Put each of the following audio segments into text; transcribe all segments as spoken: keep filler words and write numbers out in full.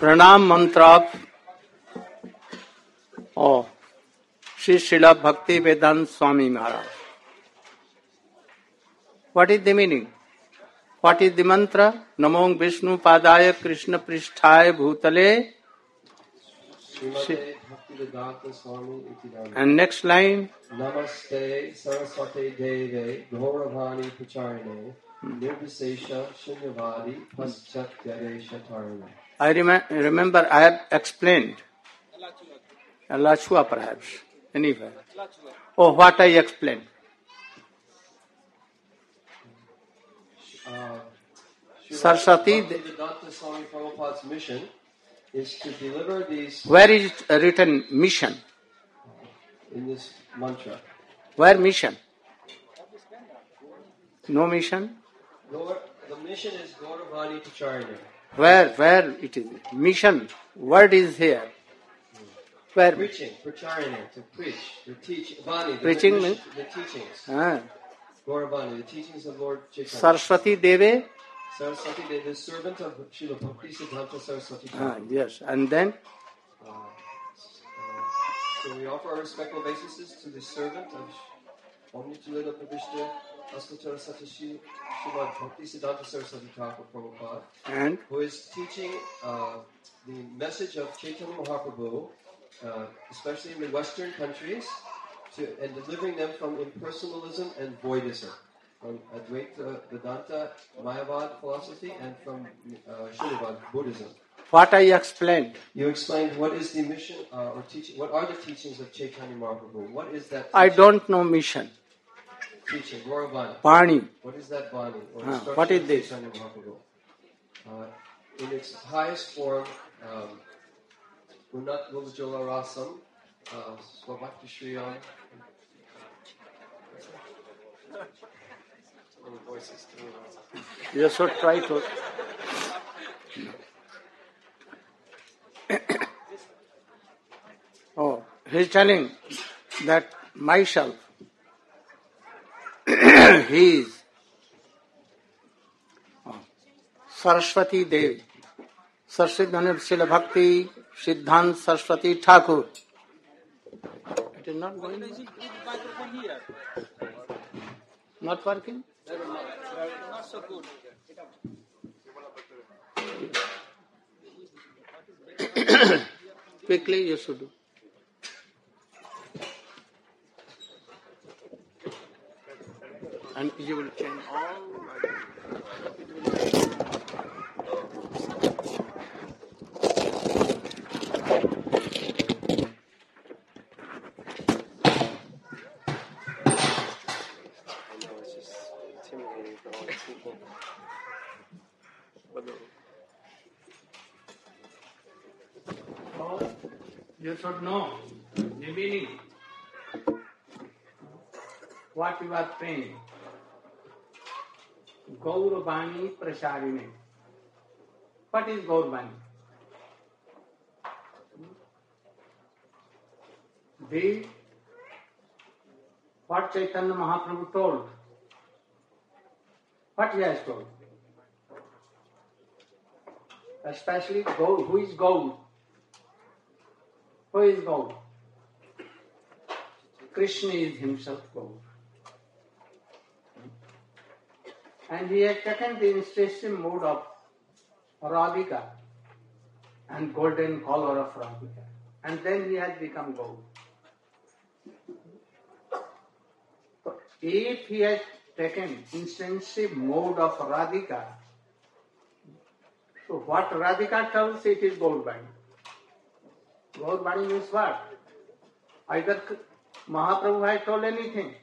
Pranam mantra of Sri Srila Bhakti Vedanta Swami Maharaj. What is the meaning? What is the mantra? Namo Vishnu Padaya Krishna Pristhaya Bhutale. And next line. Namaste Saraswate Deve Gauravani Pacharine Nirvisesha Shunyavadi Paschat Yaresha Tarine. I rem- remember I have explained. Allah Chua perhaps. Anyway. Oh, what I explained. Uh, Saraswati. Bhaktivedanta Swami Prabhupada's mission is to deliver these. Where is it written mission? In this mantra. Where mission? No mission? Gaur, the mission is Gauravani Pacharine. Where, where it is? Mission. Word is here. Where? Preaching, Pacharine, to preach, to teach. Vani, the Preaching mission, means? the teachings. Ah. Gauravani, the teachings of Lord Chaitanya. Saraswati Deve. Saraswati Deve, the servant of Srila Bhakti Siddhanta Saraswati Ah, Thakur. yes. And then? Uh, uh, so we offer our respectful obeisances to the servant of Omnitulita Pravishta Asvatara Satashi Srimad Bhakti Siddhanta Saraswati Thakur Prabhupada, And? who is teaching uh, the message of Chaitanya Mahaprabhu, uh, especially in the Western countries, to, and delivering them from impersonalism and voidism, from Advaita Vedanta Mayavad philosophy, and from uh, Shunyavad Buddhism. What I explained. You explained what is the mission uh, or teaching. What are the teachings of Chaitanya Mahaprabhu? What is that? I teaching? don't know mission. Teaching Gauravani. Pani. What is that Bani? Or Ah, instruction what is of this? Chaitanya Mahaprabhu? Uh, in its highest form, um, Unat Gulajala Rasam, uh, Swabhakti Shriyam. Voices too. You should try to. Oh, he's telling that myself, he is oh, Saraswati Devi, Saraswati Srila Bhakti Siddhanta Saraswati Thakur. It is not going. Not working? Not so good. Quickly you should do. And you will change all. You should know the meaning. What you are praying. Gauravani Prasarine. What is Gauravani? The what Chaitanya Mahaprabhu told. What he has told. Especially gold. Who is gold? Who is gold? Krishna is himself gold. And he has taken the instinctive mode of Radhika and golden color of Radhika. And then he has become gold. So if he has taken instinctive mode of Radhika, so what Radhika tells, it is Gauravani. Gauravani means what? Either Mahaprabhu has told anything,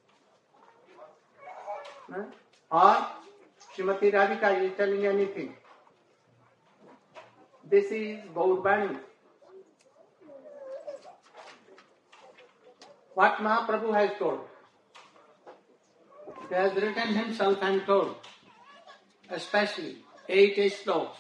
huh? Or Srimati Radhika is telling anything. This is Gauravani. What Mahaprabhu has told. He has written himself and told, especially eight slokas.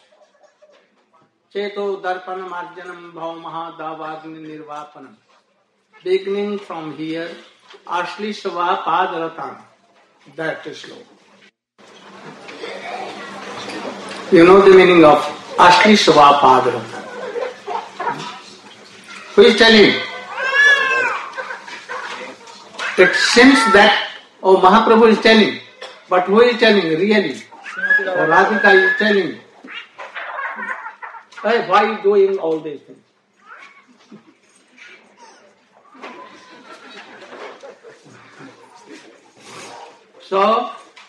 Cheto darpanam arjanam bhav mahadavagni nirvapanam. Beginning from here, Ashlisava Padaratam. That is sloka. You know the meaning of Ashli Swapadrata. Who is telling? It seems that, oh, Mahaprabhu is telling. But who is telling really? Oh, Radhika is telling. Hey, why are you doing all these things? So,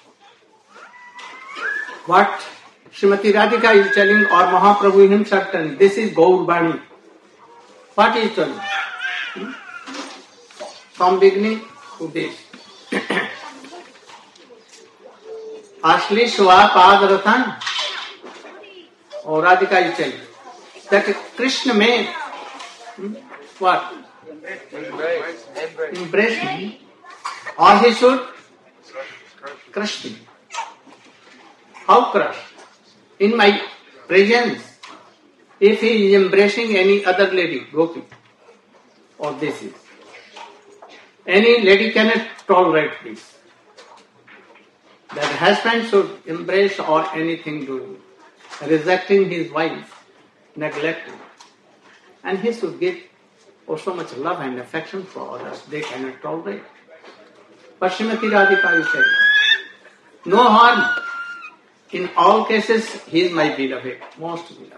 what Srimati Radhika is telling or Mahaprabhu himself telling, this is Gaur Bani. What is telling? Hmm? From beginning to this. Ashli Shwa Padaratan. Or Radhika is telling that Krishna may hmm, what? Embrace. Embrace me. Or he should crush me. How crush? In my presence. If he is embracing any other lady, Gopi, or this is. Any lady cannot tolerate this. That husband should embrace or anything doing. Rejecting his wife, neglecting. And he should give oh, so much love and affection for others. They cannot tolerate. But Srimati Radhika is saying, no harm. In all cases, he is my beloved, most beloved.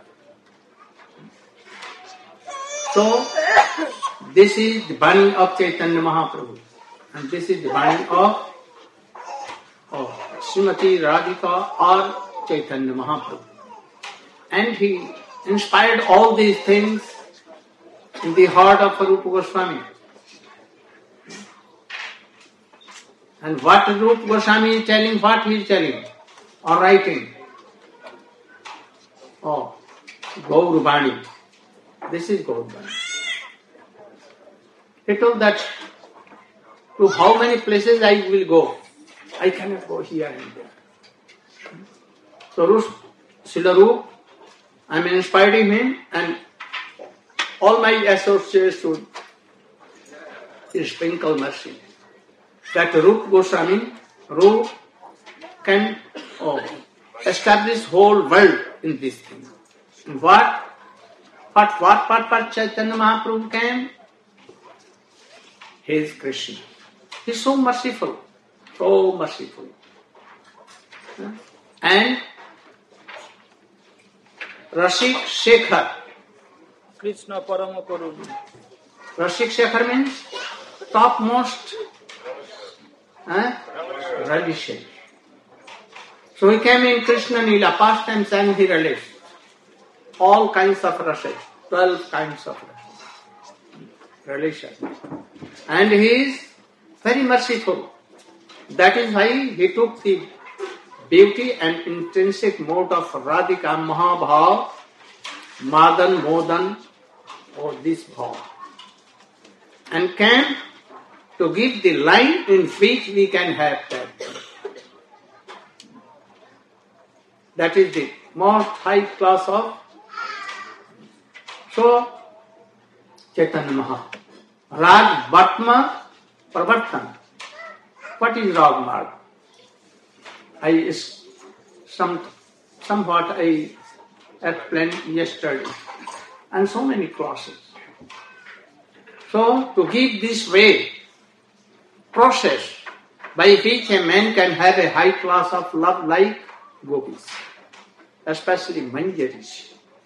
So, this is the Bani of Chaitanya Mahaprabhu. And this is the Bani of, of Srimati Radhika or Chaitanya Mahaprabhu. And he inspired all these things in the heart of Rupa Goswami. And what Rupa Goswami is telling, what he is telling or writing? Oh, Gaur Bani. This is Gaur Bani. He told that to how many places I will go. I cannot go here and there. So Srila Rupa, I am inspiring him and all my associates should sprinkle mercy. That Rupa Goswami, Rupa can oh, establish whole world in this thing. What? What, what, what, what Chaitanya Mahaprabhu came? He is Krishna. He is so merciful, so merciful. And Rashik Shekhar. Krishna Parama Karuna. Rashik Shekhar means topmost eh, relation. So he came in Krishna Leela, pastimes and he relished all kinds of rases, twelve kinds of relation. And he is very merciful. That is why he took the beauty and intrinsic mode of Radhika Mahabhav, Madan, Modan, or this bhav, and came to give the line in which we can have that. That is the most high class of. So, Chaitanya Maha. Rag Bhatma Pravartan. What is Rag Marg? I some somewhat I explained yesterday, and so many classes. So to give this way, process by which a man can have a high class of love like gopis, especially Manjaris.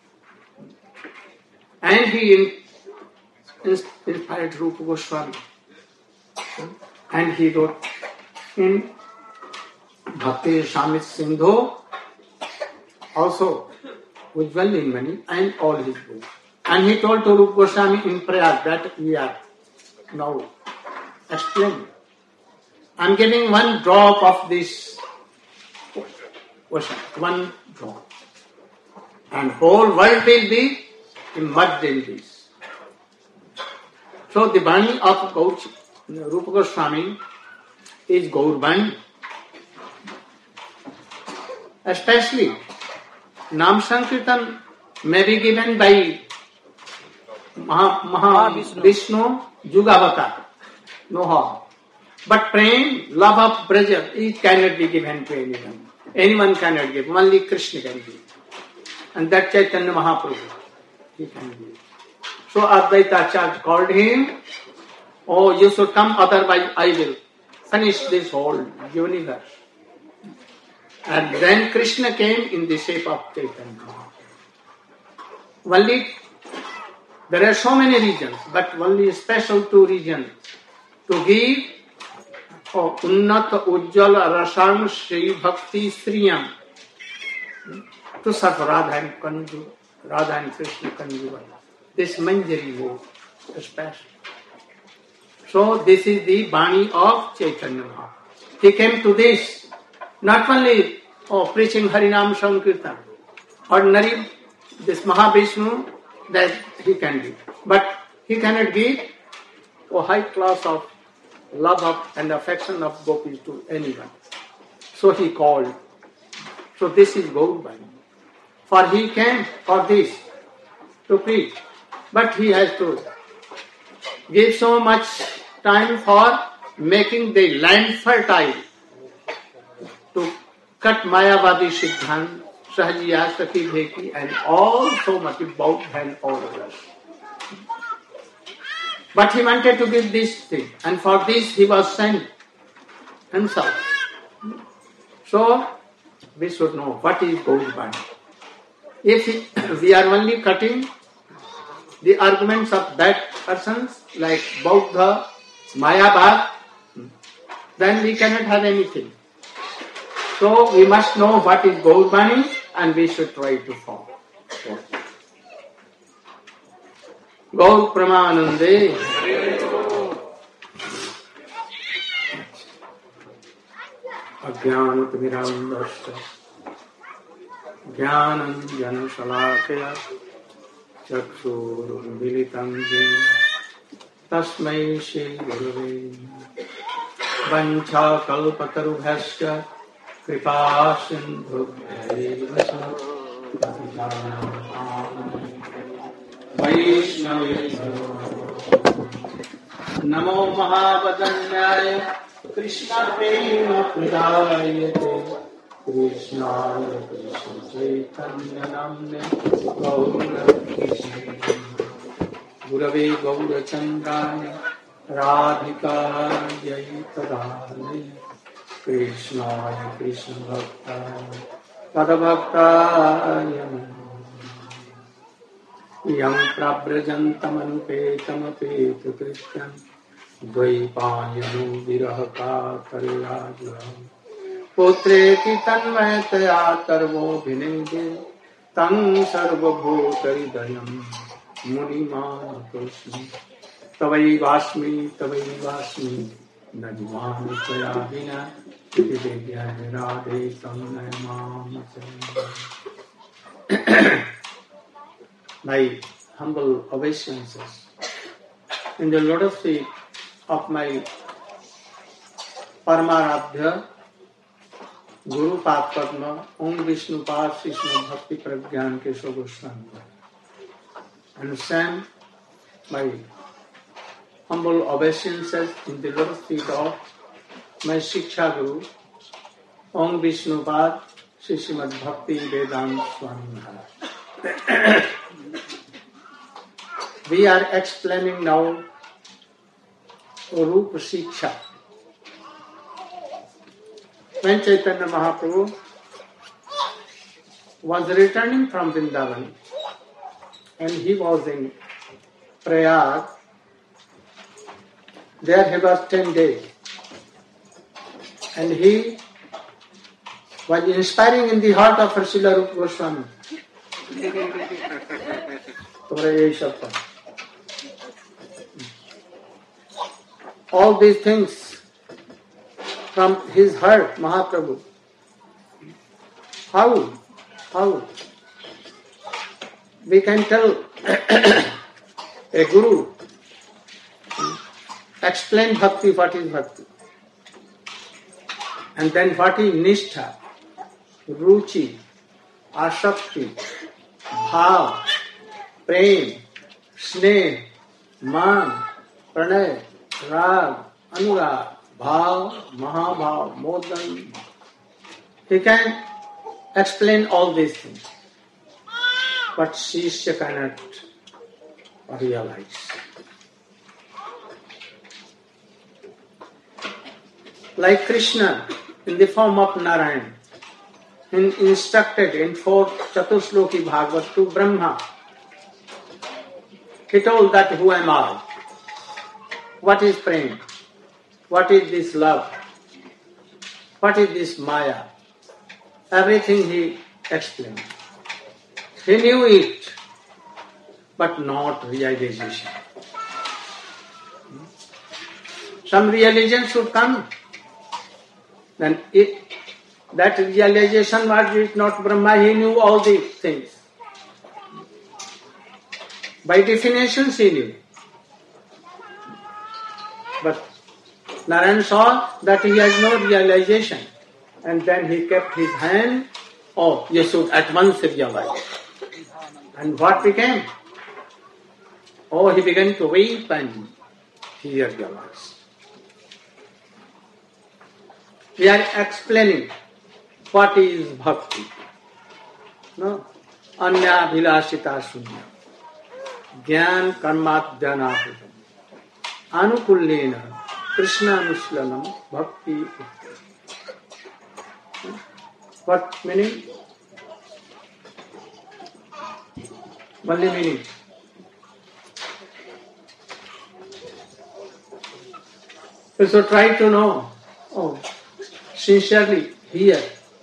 And he in, in, inspired Rupa Goswami, and he wrote in Bhakti Samit Sindhu also with well in many and all his books. And he told to Rupa Goswami in prayer that we are now explaining. I am giving one drop of this ocean, one drop. And whole world will be immersed in this. So the Bani of Gaur, Rupa Goswami is Gaur Bani. Especially, Nam Sankirtan may be given by Maha, Maha Vishnu, Vishnu Jugavatar, no harm. But praying, love of Braja, it cannot be given to anyone. Anyone cannot give, only Krishna can give. and that Chaitanya Mahaprabhu, he can give. So Advaita Acharya called him, oh, you should come, otherwise I will finish this whole universe. And then Krishna came in the shape of Chaitanya Mahaprabhu. Only, there are so many reasons, but only special two reasons to give oh, Unnata Ujjal Rasam Shri Bhakti Sriyam to serve Radha and Kanju, Radha and Krishna Kanju. This Manjari vote is special. So this is the Bani of Chaitanya Mahaprabhu. He came to this, not only oh, preaching Harinam Sankirtan, ordinary, this Mahavishnu, that he can do. But he cannot give a high class of love of and affection of gopis to anyone. So he called. So this is Gaurabani. For he came for this, to preach. But he has to give so much time for making the land fertile, to cut Mayavadi Siddhant, Sahajiya, Sati Bheki, and all so much about and all others. But he wanted to give this thing, and for this he was sent himself. So we should know what is Gaurabani. If we are only cutting the arguments of that persons like Bauddha, Mayavad, then we cannot have anything. So we must know what is Gaurabani and we should try to follow. Gaur Pramanande. Ajnanat Virandashta Jnanam Jana Salakaya Chakshur Militam Tasmai Shri Gurave Vancha Kalpatarubhasya Kripa Sindhu Vaishnavi Namo Mahavadanyaya Krishna Prema Pradayate Krishna Krishna Chaitanya Namne Gaura Krishna Gurave Gaura Chandraya Radhika Jayitadane Krishna Krishna Bhakta Padabhakta Yam Prabrajantam Anupetam Krishna Dvaipayanu Virahaka Karyajam Putreti Tanmayataya Tarvo Bhinede Tan Sarvabhutaridayam Munimana Krishna Tavai Vasmi Tavai Vasmi Najmani Tvayavina Tividya Radhe Tamnayamam. My humble obeisances in the lotus feet of my Paramaradhya Guru Pad Padma Om Vishnu Pad Srishma Bhakti Pragyan Keshav Goswami. And send my humble obeisances in the lotus feet of my Shiksha Guru Om Vishnu Pad Srishma Bhakti Vedanta Swami Maharaj. We are explaining now Rupa Shiksha. When Chaitanya Mahaprabhu was returning from Vrindavan and he was in Prayag, there he was ten days and he was inspiring in the heart of Srila Rupa Goswami. All these things from his heart, Mahaprabhu. How? How? We can tell a guru explain bhakti, what is bhakti. And then what is nishtha, ruchi, asakti, bhav, prem, sneh, man, pranay, rag, anurag, bhav, mahabhav, modan. He can explain all these things. but Shishya cannot realize. Like Krishna in the form of Narayan, in, instructed in fourth Chatusloki Bhagavad to Brahma. He told that who am I? What is prema? What is this love? What is this Maya? Everything he explained. He knew it, but not realization. Some realization should come. Then it, that realization was not Brahma, he knew all these things. By definition he knew. But Narayan saw that he has no realization. And then he kept his hand, oh, you should at once realize. And what became? Oh, he began to weep and he realized. We are explaining what is bhakti. No? Anya vilashita sunya. Gyan karmat dhyanapritam. Anukullena Krishna Nuslanam Bhakti. What meaning? Only meaning. So try to know. Oh, sincerely here.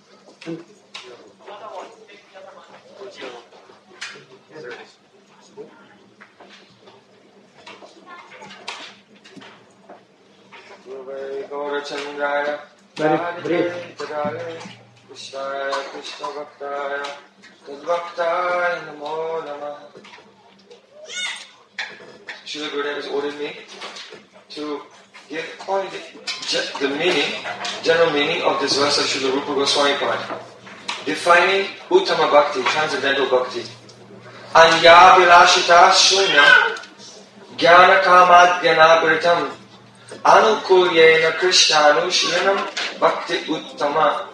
Very brief. Krishnaya Krishna Bhaktaya Tadbhaktaya Namo Namah. Srila Gurudev has ordered me to give only the, the meaning, general meaning of this verse of Srila Rupa Goswami Pad, defining Uttama Bhakti, transcendental Bhakti. Anya Vilashita Shunya Jnana Kamad Jnanabhritam Anukulyena Krishnanu Shrinam Bhakti Uttama.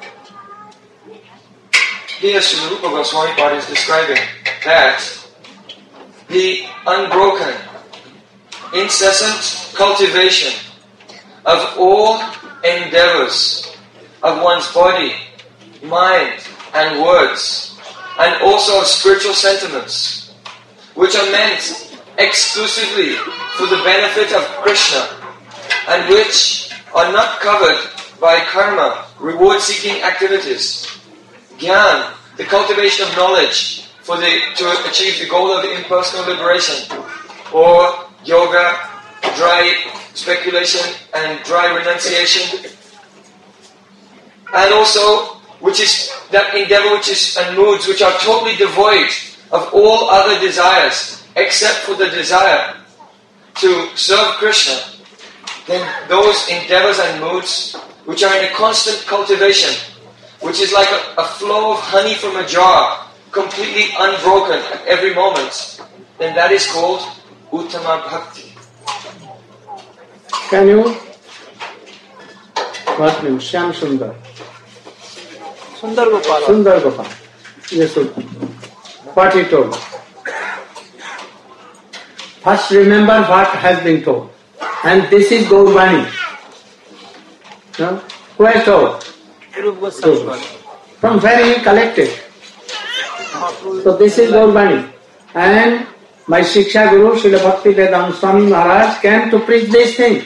Here Srila Rupa Goswami Pad is describing that the unbroken, incessant cultivation of all endeavors of one's body, mind and words, and also of spiritual sentiments, which are meant exclusively for the benefit of Krishna, and which are not covered by karma, reward-seeking activities. Gyan, the cultivation of knowledge for the to achieve the goal of impersonal liberation, or yoga, dry speculation and dry renunciation, and also which is that endeavor which is and moods which are totally devoid of all other desires except for the desire to serve Krishna. Then those endeavors and moods which are in a constant cultivation, which is like a, a flow of honey from a jar, completely unbroken at every moment, then that is called Uttama Bhakti. Can you? What name? Shyam Sundar. Sundar Gopal. Sundar Gopal. Yes, sir. What he told. First remember what has been told. And this is Gaurvani. No? Who has told? From where he collected. So this is Gaurvani. And my Shiksha Guru, Srila Bhakti Vedanta Swami Maharaj, came to preach this thing.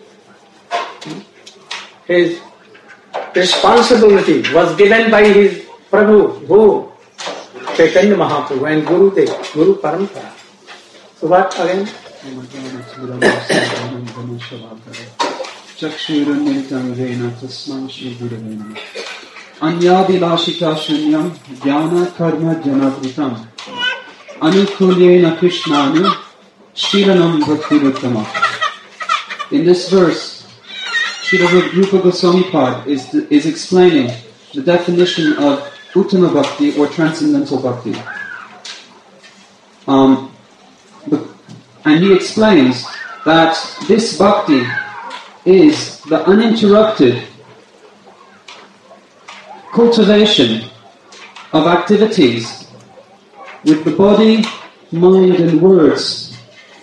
His responsibility was given by his Prabhu, who? Chaitanya Mahaprabhu and Guru Dev, Guru Parampara. So what again? Anyadilashita shunyam jnana karma janavritam anukulyena krishnanu shiranam bhaktiruttama. In this verse, Srila Rupa Goswami Pad is, is explaining the definition of Uttama Bhakti or transcendental Bhakti. Um, and he explains that this Bhakti is the uninterrupted cultivation of activities with the body, mind and words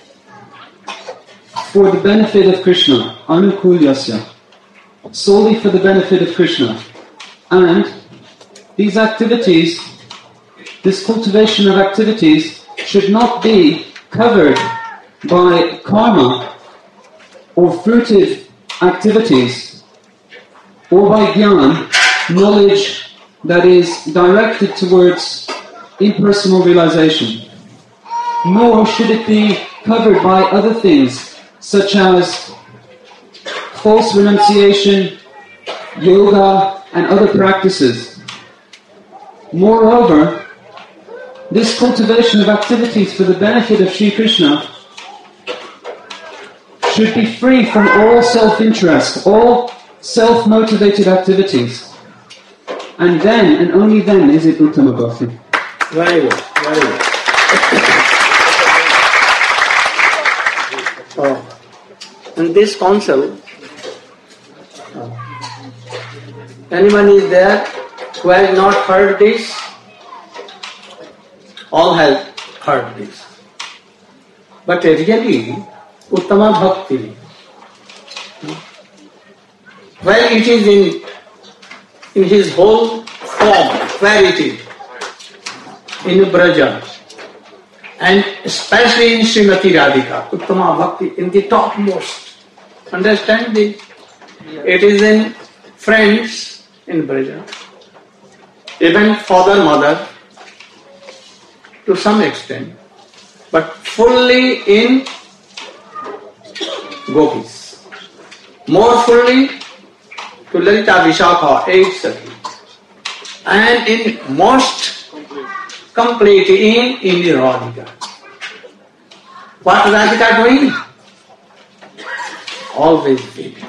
for the benefit of Krishna, anukulyasya, solely for the benefit of Krishna. And these activities, this cultivation of activities should not be covered by karma or fruitive activities or by jnana, knowledge that is directed towards impersonal realization. Nor should it be covered by other things such as false renunciation, yoga and other practices. Moreover, this cultivation of activities for the benefit of Sri Krishna should be free from all self-interest, all self-motivated activities. And then, and only then, is it Uttama Bhakti. Very good, very good. Oh. And this council, anyone is there who has not heard this? All have heard this. But really, Uttama Bhakti, where it is in, in his whole form, where it is, in Braja, and especially in Srimati Radhika, Uttama Bhakti in the topmost. Understand this? It is in friends in Braja, even father, mother, to some extent, but fully in gopis. More fully to Lalita Vishakha, eight Sati. And in most complete in in Radhika. What Radhika doing? Always waiting.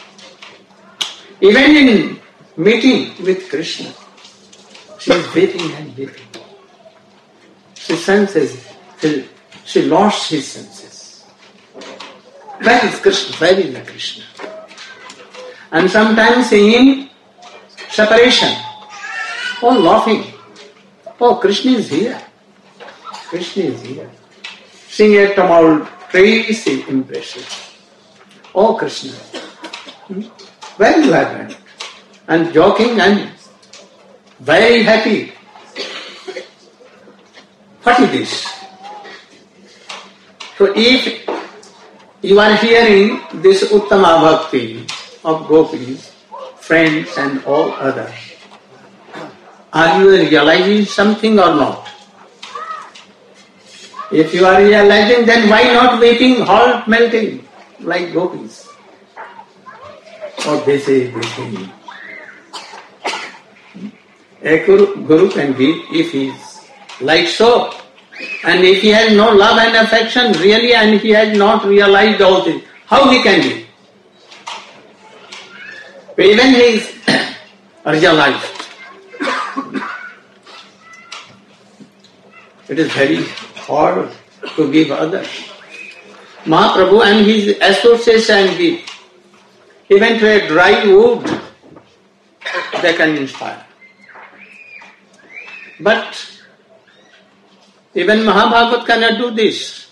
Even in meeting with Krishna, she is waiting and waiting. She senses, she, she lost his senses. Where is Krishna? Where is the Krishna? And sometimes in separation, or laughing, oh, Krishna is here. Krishna is here. Seeing a tomorrow crazy impression. Oh, Krishna, hmm? Where you have been? And joking and very happy. What is this? So if you are hearing this Uttama Bhakti of gopis, friends and all others, are you realizing something or not? If you are realizing, then why not waiting, heart melting like gopis? Oh, this is this is. A guru, guru can give if he is like so. And if he has no love and affection really, and he has not realized all this, how he can give? Even he is realized. It is very hard to give others. Mahaprabhu and his associates and give. Even to a dry wood, they can inspire. But even Mahabhagat cannot do this.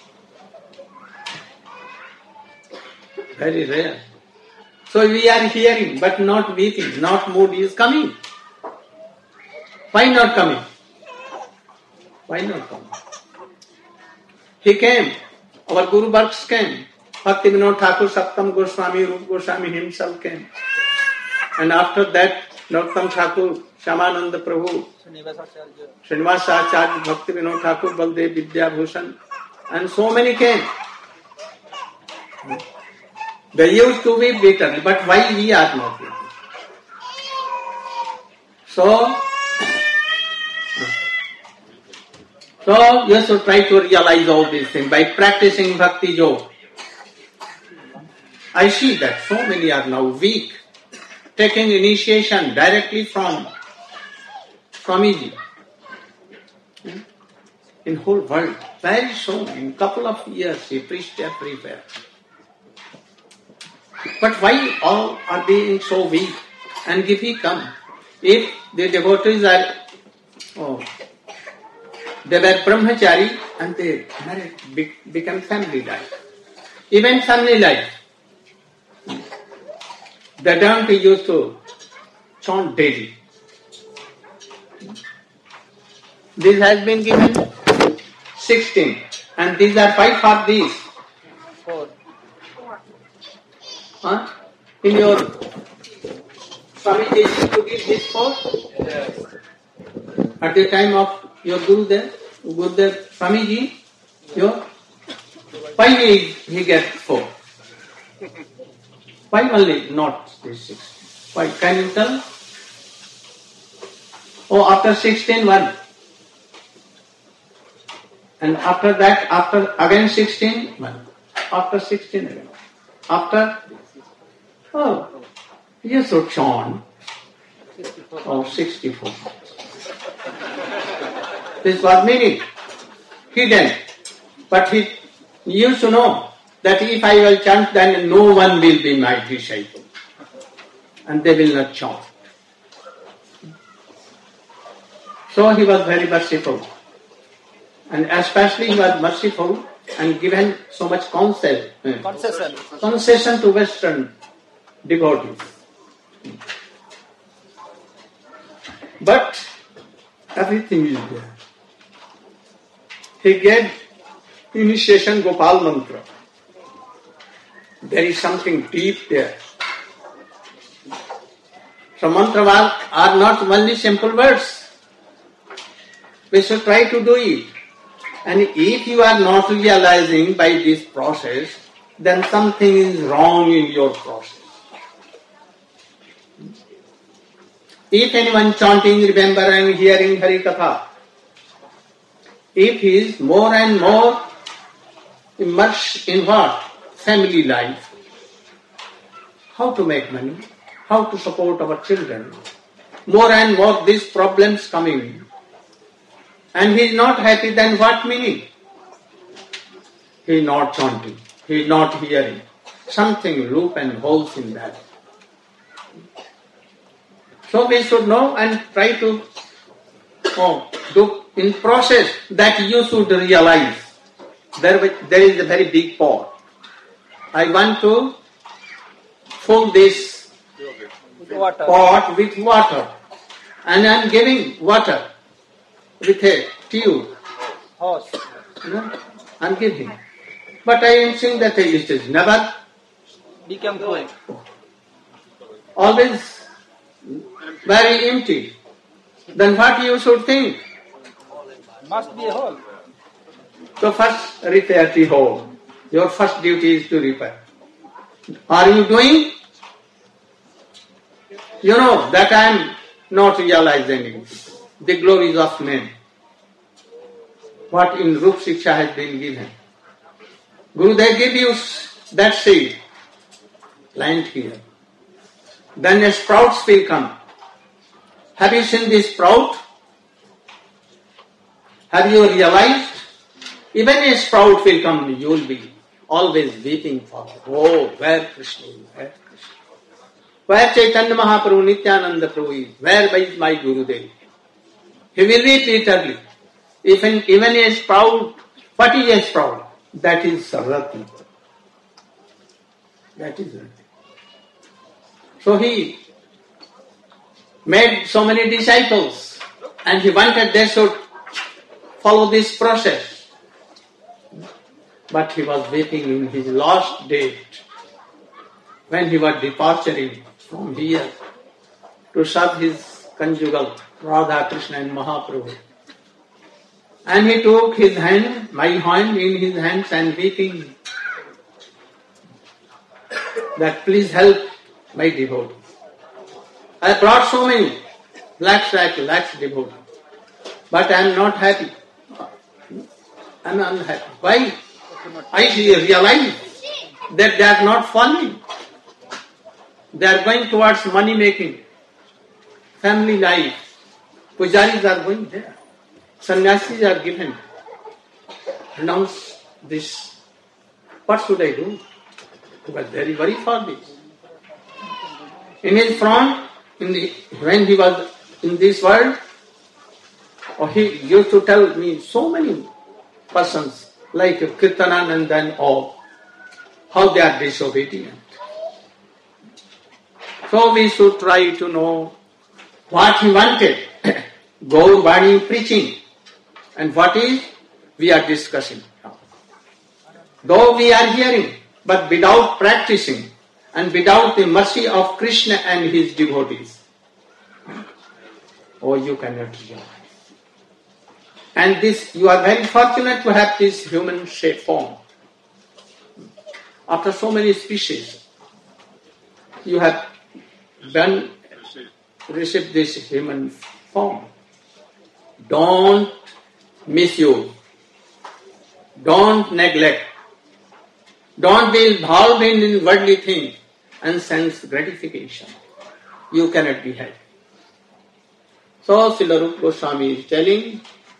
Very rare. So we are hearing, but not weeping, not mood is coming. Why not coming? Why not coming? He came, our Guru Vargas came. Bhakti Vinod Thakur, Saptam Goswami, Rup Goswami himself came. And after that, Narottam Thakur, Shyamananda Prabhu, Srinivas Acharya, Bhakti Vinod Thakur, Baldev Vidya Bhushan, and so many came. They used to be bitter, but why we are not bitter? So, so you should try to realize all these things by practicing Bhakti Yoga. I see that so many are now weak, taking initiation directly from Swamiji. In whole world, very soon, in couple of years, he preached everywhere. But why all are being so weak? And if he come, if the devotees are, oh, They were brahmachari and they married, be- became family life. Even family life. They don't used to chant daily. This has been given sixteen. And these are five for these. Four. Huh? In your Swamiji used to give this four? Yes. At the time of your Gurudev, Gurudev Swamiji, your five he, he gets four. Five only, not this six. Five. Can you tell? Oh, after sixteen, one. And after that, after again sixteen, one. After sixteen again. After, oh, you should chant. Oh, sixty-four. This was meaning. Hidden. But he used to know that if I will chant, then no one will be my disciple. And they will not chant. So he was very merciful. And especially he was merciful and given so much concession, Concession. concession to Western devotees. But everything is there. He gave initiation Gopal mantra. There is something deep there. So mantra are not only simple words. We should try to do it. And if you are not realizing by this process, then something is wrong in your process. If anyone chanting, remembering, hearing Hari Katha, if he is more and more immersed in what? Family life. How to make money? How to support our children? More and more these problems coming. And he is not happy, then what meaning? He is not chanting. He is not hearing. Something loop and holes in that. So we should know and try to oh, do in process that you should realize there, there is a very big pot. I want to fill this With water. pot with water. And I am giving water with a tube. Horse. You know, I am giving. But I am saying that it is never Become full. always very empty. Then what you should think? Must be a hole. So first repair the hole. Your first duty is to repair. Are you doing? You know that I am not realizing the glories of men. What in Rup Shiksha has been given. Guru, they give you that seed. Plant here. Then the sprouts will come. Have you seen this sprout? Have you realized? Even a sprout will come, you will be always weeping for it. Oh, where Krishna is, where Krishna? Where Chaitanya Mahaprabhu, Nityananda Prabhu is? Where is my Gurudev? He will weep eternally. Even, even a sprout, what is a sprout? That is Sarvati. That is Rati. So he made so many disciples and he wanted they should follow this process. But he was waiting in his last date when he was departing from here to serve his conjugal Radha, Krishna and Mahaprabhu. And he took his hand, my hand in his hands and weeping that please help my devotee. I brought so many, lakhs, lakhs, lakhs devotees. But I am not happy. I am unhappy. Why? I realize that they are not following. They are going towards money making, family life. Pujaris are going there. Sannyasis are given. Renounce this. What should I do? He was very worried for this. In his front, in the, when he was in this world, Or he used to tell me so many persons like Kirtananand and all, how they are disobedient. So we should try to know what he wanted. Gaur Vani preaching. And what is? We are discussing now. Though we are hearing, but without practicing and without the mercy of Krishna and his devotees, oh, you cannot realize. And this, you are very fortunate to have this human shape form. After so many species, you have done, received this human form. Don't misuse. Don't neglect. Don't be involved in worldly things and sense gratification. You cannot be happy. So Srila Rupa Goswami is telling,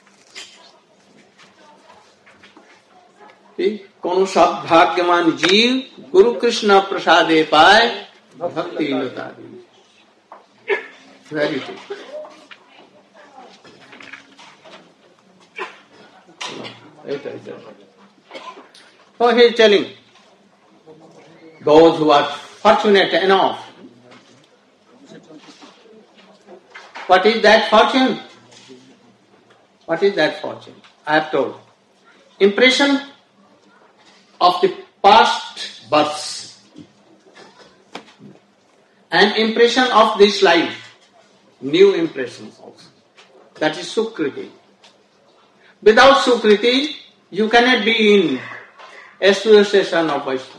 कौन सब भाग्यवान जीव गुरु कृष्ण प्रसादे पाए भक्ति लता दी. Very true. So he is telling those who are fortunate enough. What is that fortune? What is that fortune? I have told. Impression of the past births and impression of this life, new impressions also. That is Sukriti. Without Sukriti, you cannot be in association of Vaishnava.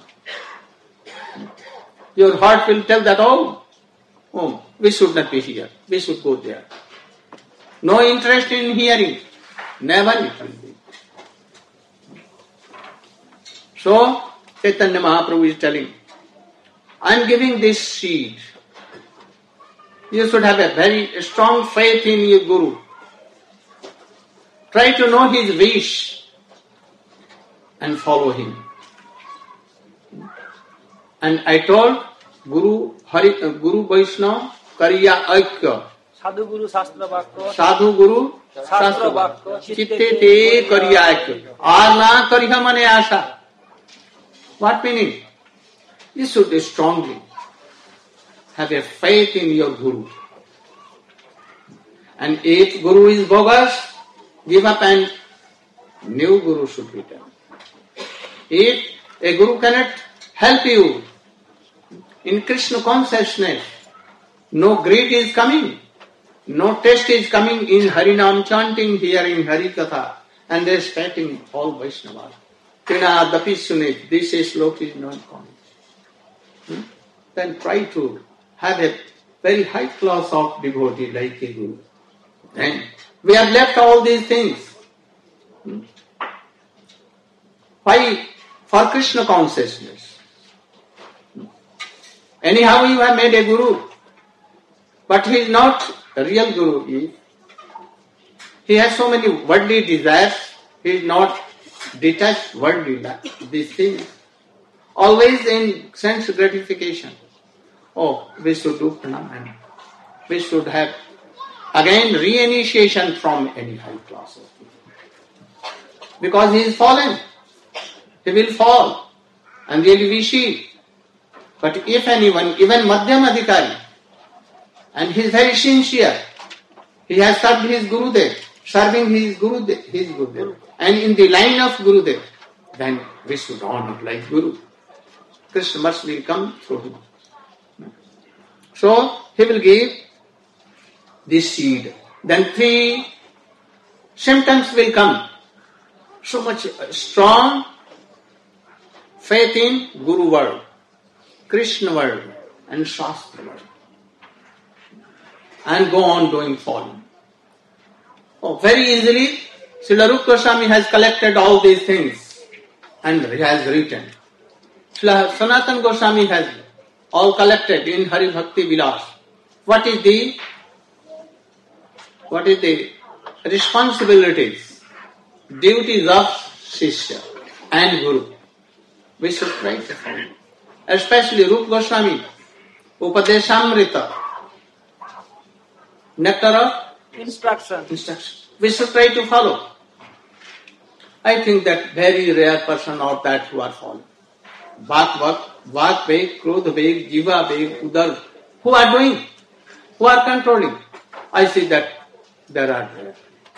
Your heart will tell that, oh, oh, we should not be here, we should go there. No interest in hearing, never it will be. So, Chaitanya Mahaprabhu is telling, I am giving this seed. You should have a very strong faith in your Guru. Try to know his wish and follow him. And I told Guru Hari, uh, Guru Vaishnava Kariya Aikya. Sadhu Guru Shastra Vakya. Sadhu Guru Shastra Vakya. Chitte te Kariya Aikya. Arna Kariha Mane Asha. What meaning? You should strongly have a faith in your Guru. And if Guru is bogus, give up and new Guru should be done. If a Guru cannot help you in Krishna consciousness, no greed is coming, no taste is coming in Harinam chanting, hearing Hari Katha and respecting all Vaishnavas. Krina Adapi Sunit, this sloka is not common. Hmm? Then try to have a very high class of devotee like a Guru. And we have left all these things. Hmm? Why? For Krishna consciousness. Hmm? Anyhow you have made a Guru, but he is not a real Guru. He, he has so many worldly desires, he is not detached worldly, these things. Always in sense gratification. Oh, we should do pranam. We should have again re-initiation from any high class of people. Because he is fallen. He will fall. And really we see. But if anyone, even Madhyam Adhikari, and he is very sincere, he has served his Gurudev, serving his Gurudev, his Gurudev, and in the line of Gurudev, then we should honor like Guru. Krishna must will come through him. So, he will give this seed. Then three symptoms will come. So much strong faith in Guru word, Krishna word, and Shastra word. And go on doing following. Oh, very easily, Srila Rupa Goswami has collected all these things and he has written. Srila Sanatana Goswami has all collected in Hari Bhakti Vilas. What is the what is the responsibilities, duties of Shishya and Guru? We should try to follow. Especially Rupa Goswami, Upadeshamrita, nectar of Instruction. instruction. we should try to follow. I think that very rare person of that who are following. Vak, vak, vak veg, krodh veg, jiva veg, udar, who are doing, who are controlling. I see that there are rare.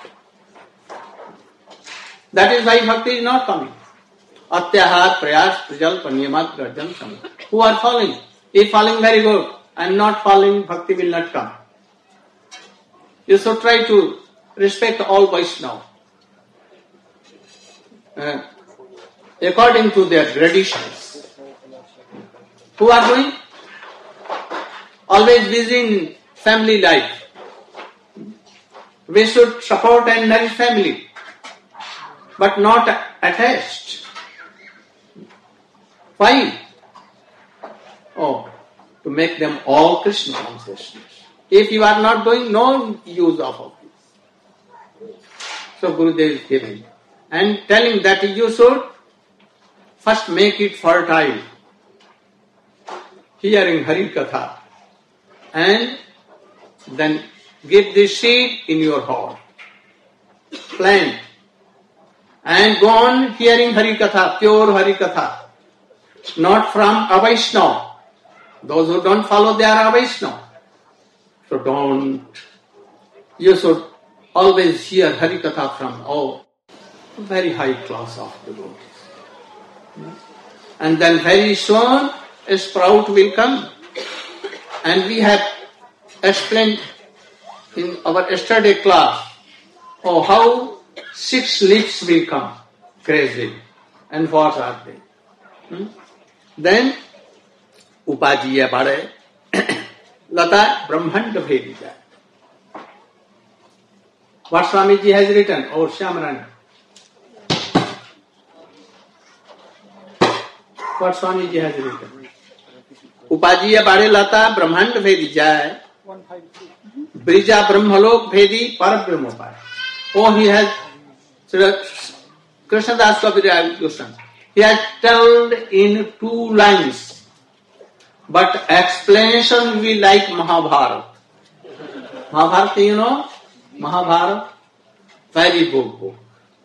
That is why bhakti is not coming. Atyahar, prayas, prajalp, niyamat, garjan, samad. Who are following? If following, very good. And not following, bhakti will not come. You should try to respect all Vaishnava. Uh, according to their traditions. Who are doing? Always busy in family life. We should support and nourish family, but not attached. Why? Oh, to make them all Krishna consciousness. If you are not doing, no use of all this. So Gurudev is giving and telling that you should first make it fertile, hearing Hari Katha, and then give the seed in your heart, plant, and go on hearing Hari Katha, pure Hari Katha, not from a Vaishnava. Those who don't follow, they are a Vaishnava. So don't. You should always hear Hari Katha from oh, very high class of devotees. And then very soon a sprout will come. And we have explained in our yesterday class, oh, how six leaves will come, crazy. And what are they? Hmm? Then, Upajiya Bade, Lata Brahmand Bhedija. What Swamiji has written, or Shyamrani? What Swamiji has written? Upajiya Bade Lata Brahmand Bhedija. Brija Brahmalok Bhedi Parabrahmopai. Oh, he has, Krishnadas Kaviraj Goswami, he has told in two lines, but explanation will be like Mahabharata. Mahabharata, you know? Mahabharata, very good book.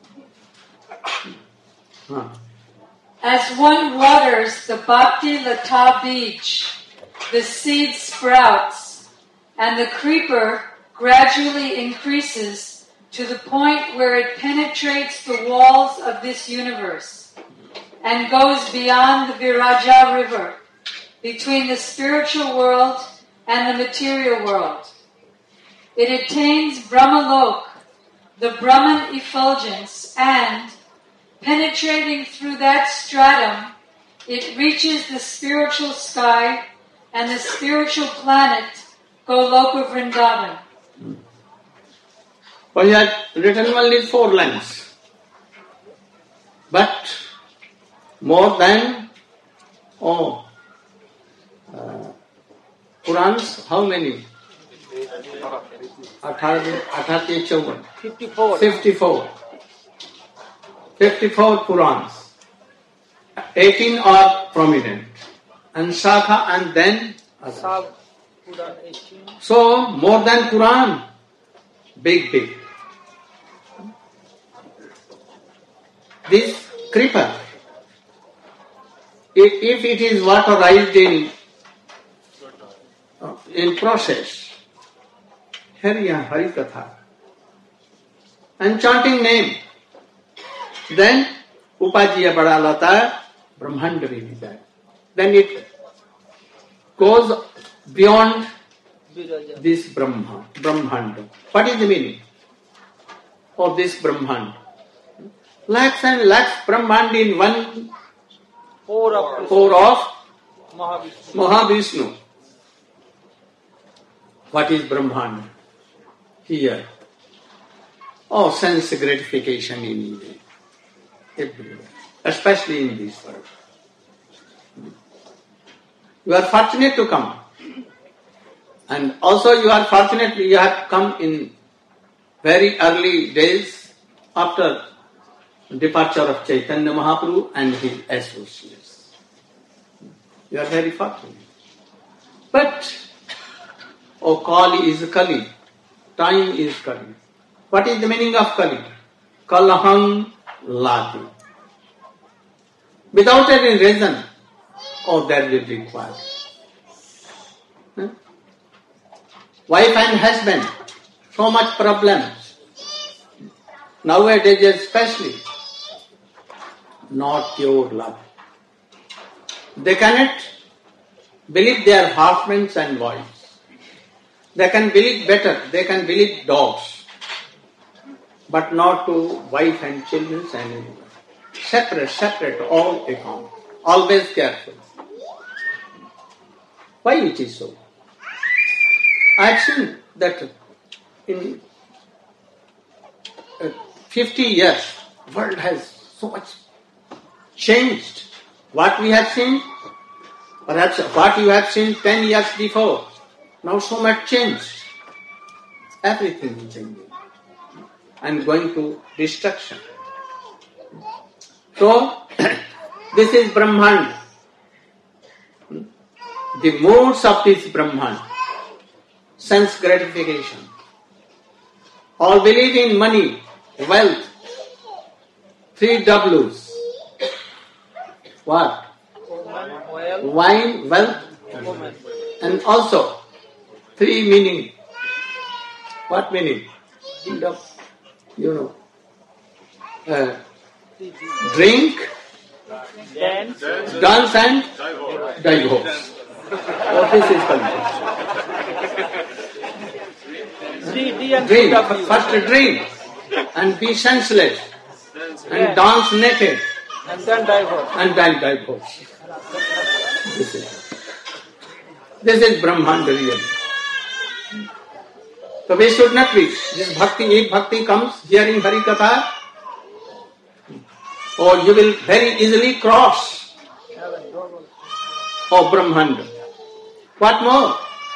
Huh. As one waters the bhakti lata beach, the seed sprouts, and the creeper gradually increases to the point where it penetrates the walls of this universe and goes beyond the Viraja river, between the spiritual world and the material world. It attains Brahmalok, the Brahman effulgence, and, penetrating through that stratum, it reaches the spiritual sky and the spiritual planet, Goloka Vrindavan. Well, he had written only four lines. But more than, oh, uh, Purans, how many? Athati Chauvan. fifty-four. Fifty-four. Fifty-four Purans. Eighteen are prominent. And Shakha and then others. Sab, Puran eighteen. So, more than Quran. Big, big. This creeper, if, if it is waterized in uh, in process, Hariya Hari Katha, and chanting name, then Upajiya Bada Lata Brahmanda Vidya. Then it goes beyond Viraja. this Brahma, Brahmanda. What is the meaning of this Brahmanda? Lakhs and lakhs Brahmanda in one Four of core of Mahavishnu. Mahavishnu. What is Brahmanda? Here. Oh, sense gratification in everywhere, especially in this world. You are fortunate to come. And also you are fortunate you have come in very early days after departure of Chaitanya Mahaprabhu and his associates. You are very fortunate. But, oh, Kali is Kali. Time is Kali. What is the meaning of Kali? Kalaham Lati. Without any reason, oh, that will be required. Huh? Wife and husband, so much problems. Nowadays especially, not pure love. They cannot believe their husbands and wives. They can believe better, they can believe dogs, but not to wife and children and anyone. Separate, separate, all they come. Always careful. Why it is so? I have seen that in uh, fifty years, world has so much changed. What we have seen, perhaps what you have seen ten years before, now so much changed. Everything is changing and going to destruction. So, this is Brahman. The modes of this Brahman, sense gratification. All believe in money, wealth, three W's. What? Oil, Wine, wealth, woman. and also three meaning. What meaning? You know. Uh, drink, Dance, dance and divorce. Oh, this is confusion. D, D and Drink, W. first drink and be senseless and Yeah. dance naked And then divorce. and then divorce. This is, this is Brahman really. So we should not be. This bhakti, if bhakti comes hearing Hari Katha, or you will very easily cross. Oh, Brahmanda. What more?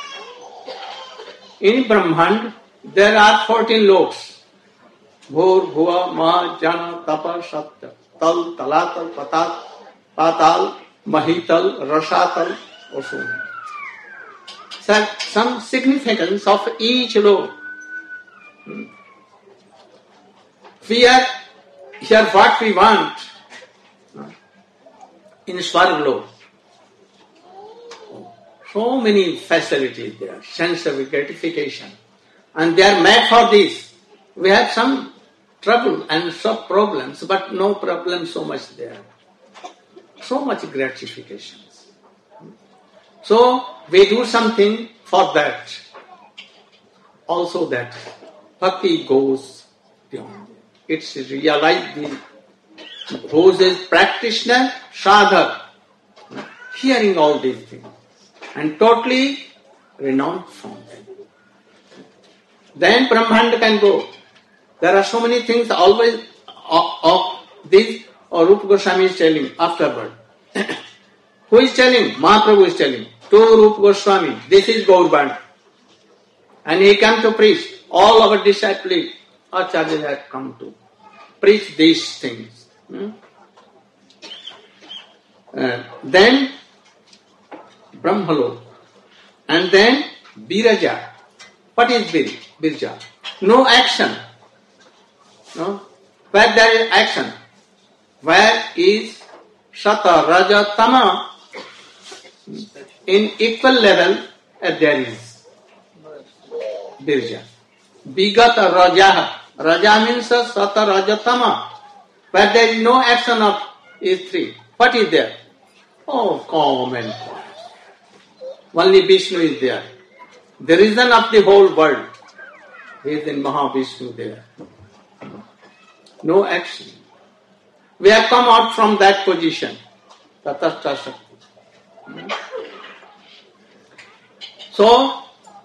In Brahmand, there are fourteen loks. Bhur, Bhuva, Ma, Jana, Tapa, Satya, Tal, Talatal, Patat, Patal, Mahital, Rasatal, or so on. So, some significance of each lok. We are here what we want in Swargalok. So many facilities there, sense of gratification. And they are made for this. We have some trouble and some problems, but no problem so much there. So much gratifications. So we do something for that. Also that bhakti goes beyond. It's realized the who is practitioner, sadhak, hearing all these things and totally renounced from them. Then Brahmanda can go. There are so many things always of, of this, or Rupa Goswami is telling afterward. Who is telling? Mahaprabhu is telling. To Rupa Goswami, this is Gauraband. And he came to preach. All our disciples, Acharyas had come to preach these things. Hmm? Uh, then Brahmalok. And then Viraja. What is Bir? Birja? No action. No? Where there is action. Where is Sata, Raja, Tama? In equal level, uh, there is Birja. Bigata Raja. Raja means Sata, Raja, Tama. Where there is no action of is three. What is there? Oh, calm and quiet. Only Vishnu is there. The reason of the whole world is in Mahavishnu there. No action. We have come out from that position. Tatastha Shakti. So,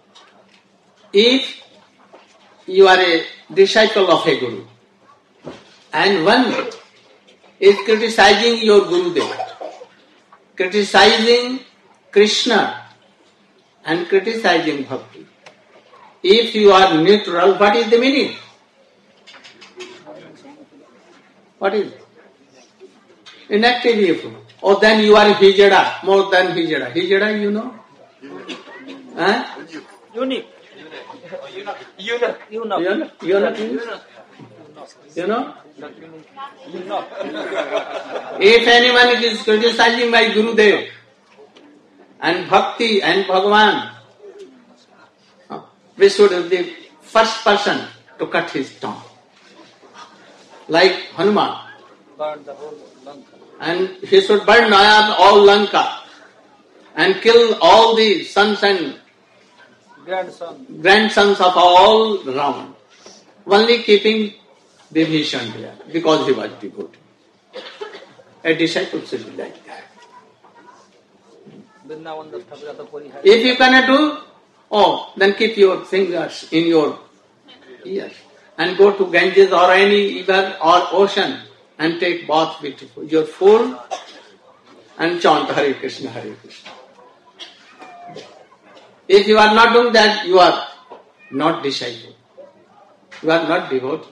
if you are a disciple of a Guru and one is criticizing your Gurudev, criticizing Krishna and criticizing Bhakti, if you are neutral, what is the meaning? What is it? Inactive if you. Or then you are Hijada, more than Hijada. Hijada, you know? Huh? Unique. Eunuch. Eunuch. You know? You know? You know? Eunuch. If anyone is criticizing my Gurudev and Bhakti and Bhagavan, we should be the first person to cut his tongue. Like Hanuman. Burn the whole Lanka. And he should burn up all Lanka and kill all the sons and Grandson. grandsons of all Ravan. Only keeping Vibhishan there because he was devotee. A disciple should be like that. Vrindavan Das Thakur Ata Puri Hai. If you cannot do, oh, then keep your fingers in your ears and go to Ganges or any river or ocean and take bath with your food and chant Hare Krishna, Hare Krishna. If you are not doing that, you are not disciple. You are not devotee.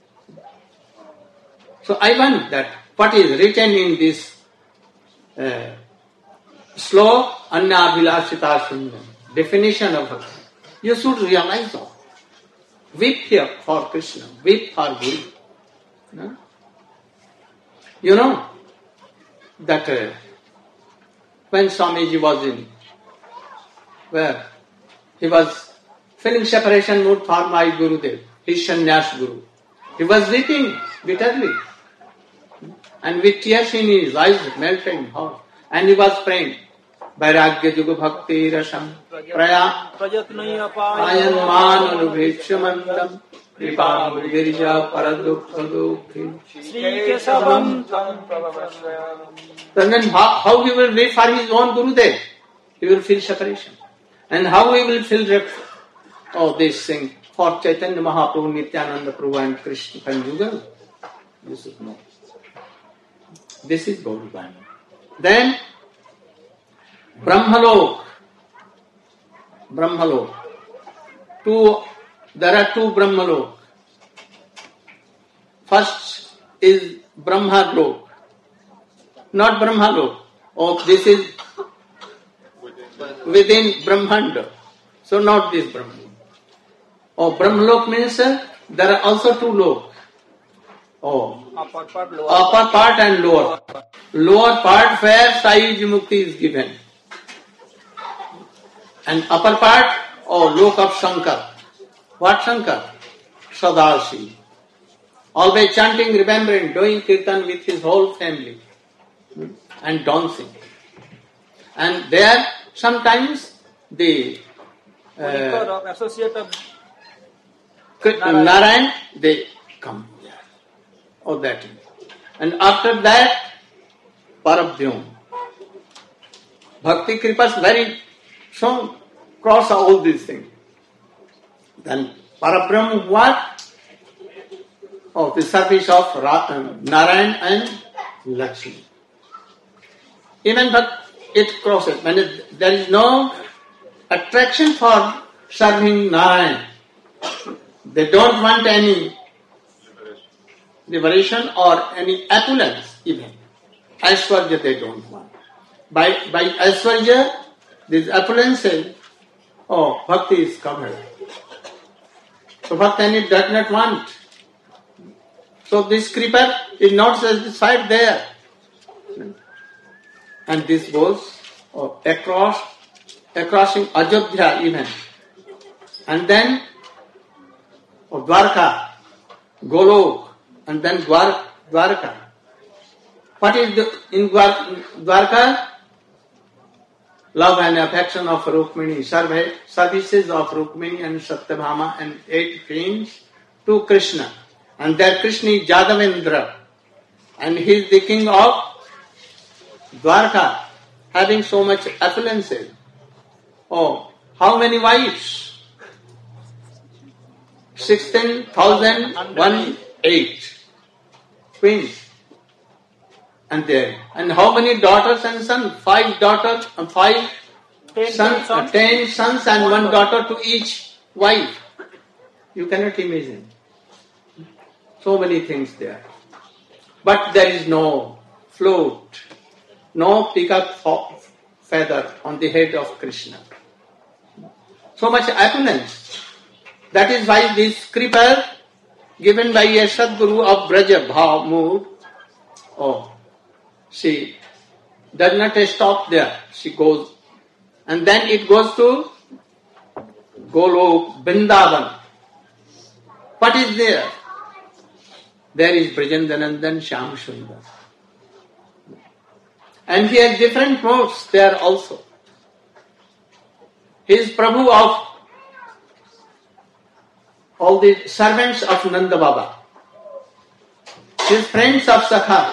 So I want that what is written in this uh, slow Anna Vilasita Sundam, definition of bhakti, you should realize all. Weep here for Krishna, weep for Guru. No? You know that uh, when Swamiji was in where he was feeling separation mood for my Gurudev, his sannyas Guru, he was weeping bitterly and with tears in his eyes melting heart, and he was praying Vairagya Juga Bhakti Rasam Praya Prajatnaya Ayan Man Anubheksha Mandam Kripam Virja Paradukha Dukhi. Sri Kesavam Tam Prabhavasya. Then how, how he will wait for his own Gurudev? He will feel separation. And how he will feel rep- oh, this thing for Chaitanya Mahaprabhu, Nityananda Prabhu and Krishna Kanjugal. You should know. This is Gaurivani. Then Brahmalok. Brahmalok. Two, there are two Brahmalok. First is Brahmalok. Not Brahmalok. Oh, this is within Brahmanda. So not this Brahman. Oh, Brahmalok means uh, there are also two lok. Oh, Upper part, lower upper part and lower part. Lower part where Sai Mukti is given. And upper part, oh, lok of Shankar. What Shankar? Sadasi. Always chanting, remembering, doing kirtan with his whole family. And dancing. And there, sometimes the Purikar uh, of associate of Narayan. Narayan, they come there. Oh, that is. And after that, Parabhyom. Bhakti Kripa is very strong, cross all these things. Then Parabhyom what? Oh, the service of Ra- um, Narayan and Lakshmi. Even but it crosses. When it, there is no attraction for serving Narayan. They don't want any liberation or any opulence even. Aishwarya they don't want. By by Aishwarya, this opulence is, oh, bhakti is covered. So Bhaktani does not want. So this kripa is not satisfied there. And this goes oh, across, across in Ajodhya even. And then oh, Dwarka, Golok, and then Dwar, Dwarka. What is the, in Dwar, Dwarka? Love and affection of Rukmini, serve, services of Rukmini and Satyabhama and eight queens to Krishna. And there Krishna is Jadavendra. And he is the king of Dwarka, having so much affulences. Oh, how many wives? Sixteen thousand one eight queens. And there. And how many daughters and sons? Five daughters and five ten sons, sons. ten sons and one daughter to each wife. You cannot imagine. So many things there. But there is no float, no peacock feather on the head of Krishna. So much opulence. That is why this creeper given by a Sadguru of Braja Bhav mood, oh, she does not stop there. She goes, and then it goes to Golok, Vrindavan. What is there? There is Brajendanandan Shyam Sundar. And he has different modes there also. He is Prabhu of all the servants of Nanda Baba. He is friends of Sakha.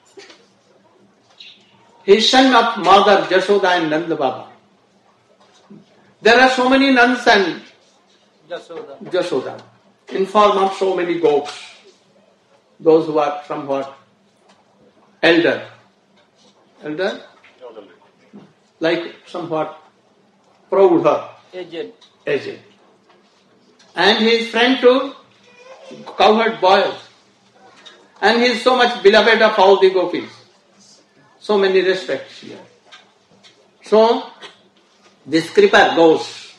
He is son of Mother Jashoda and Nanda Baba. There are so many nuns and Jashoda. Jashoda in form of so many goats. Those who are somewhat elder. Elder? Like somewhat proud, Aged. aged. And he is friend to cowherd boys. And he is so much beloved of all the gopis. So many respects here. So, this creeper goes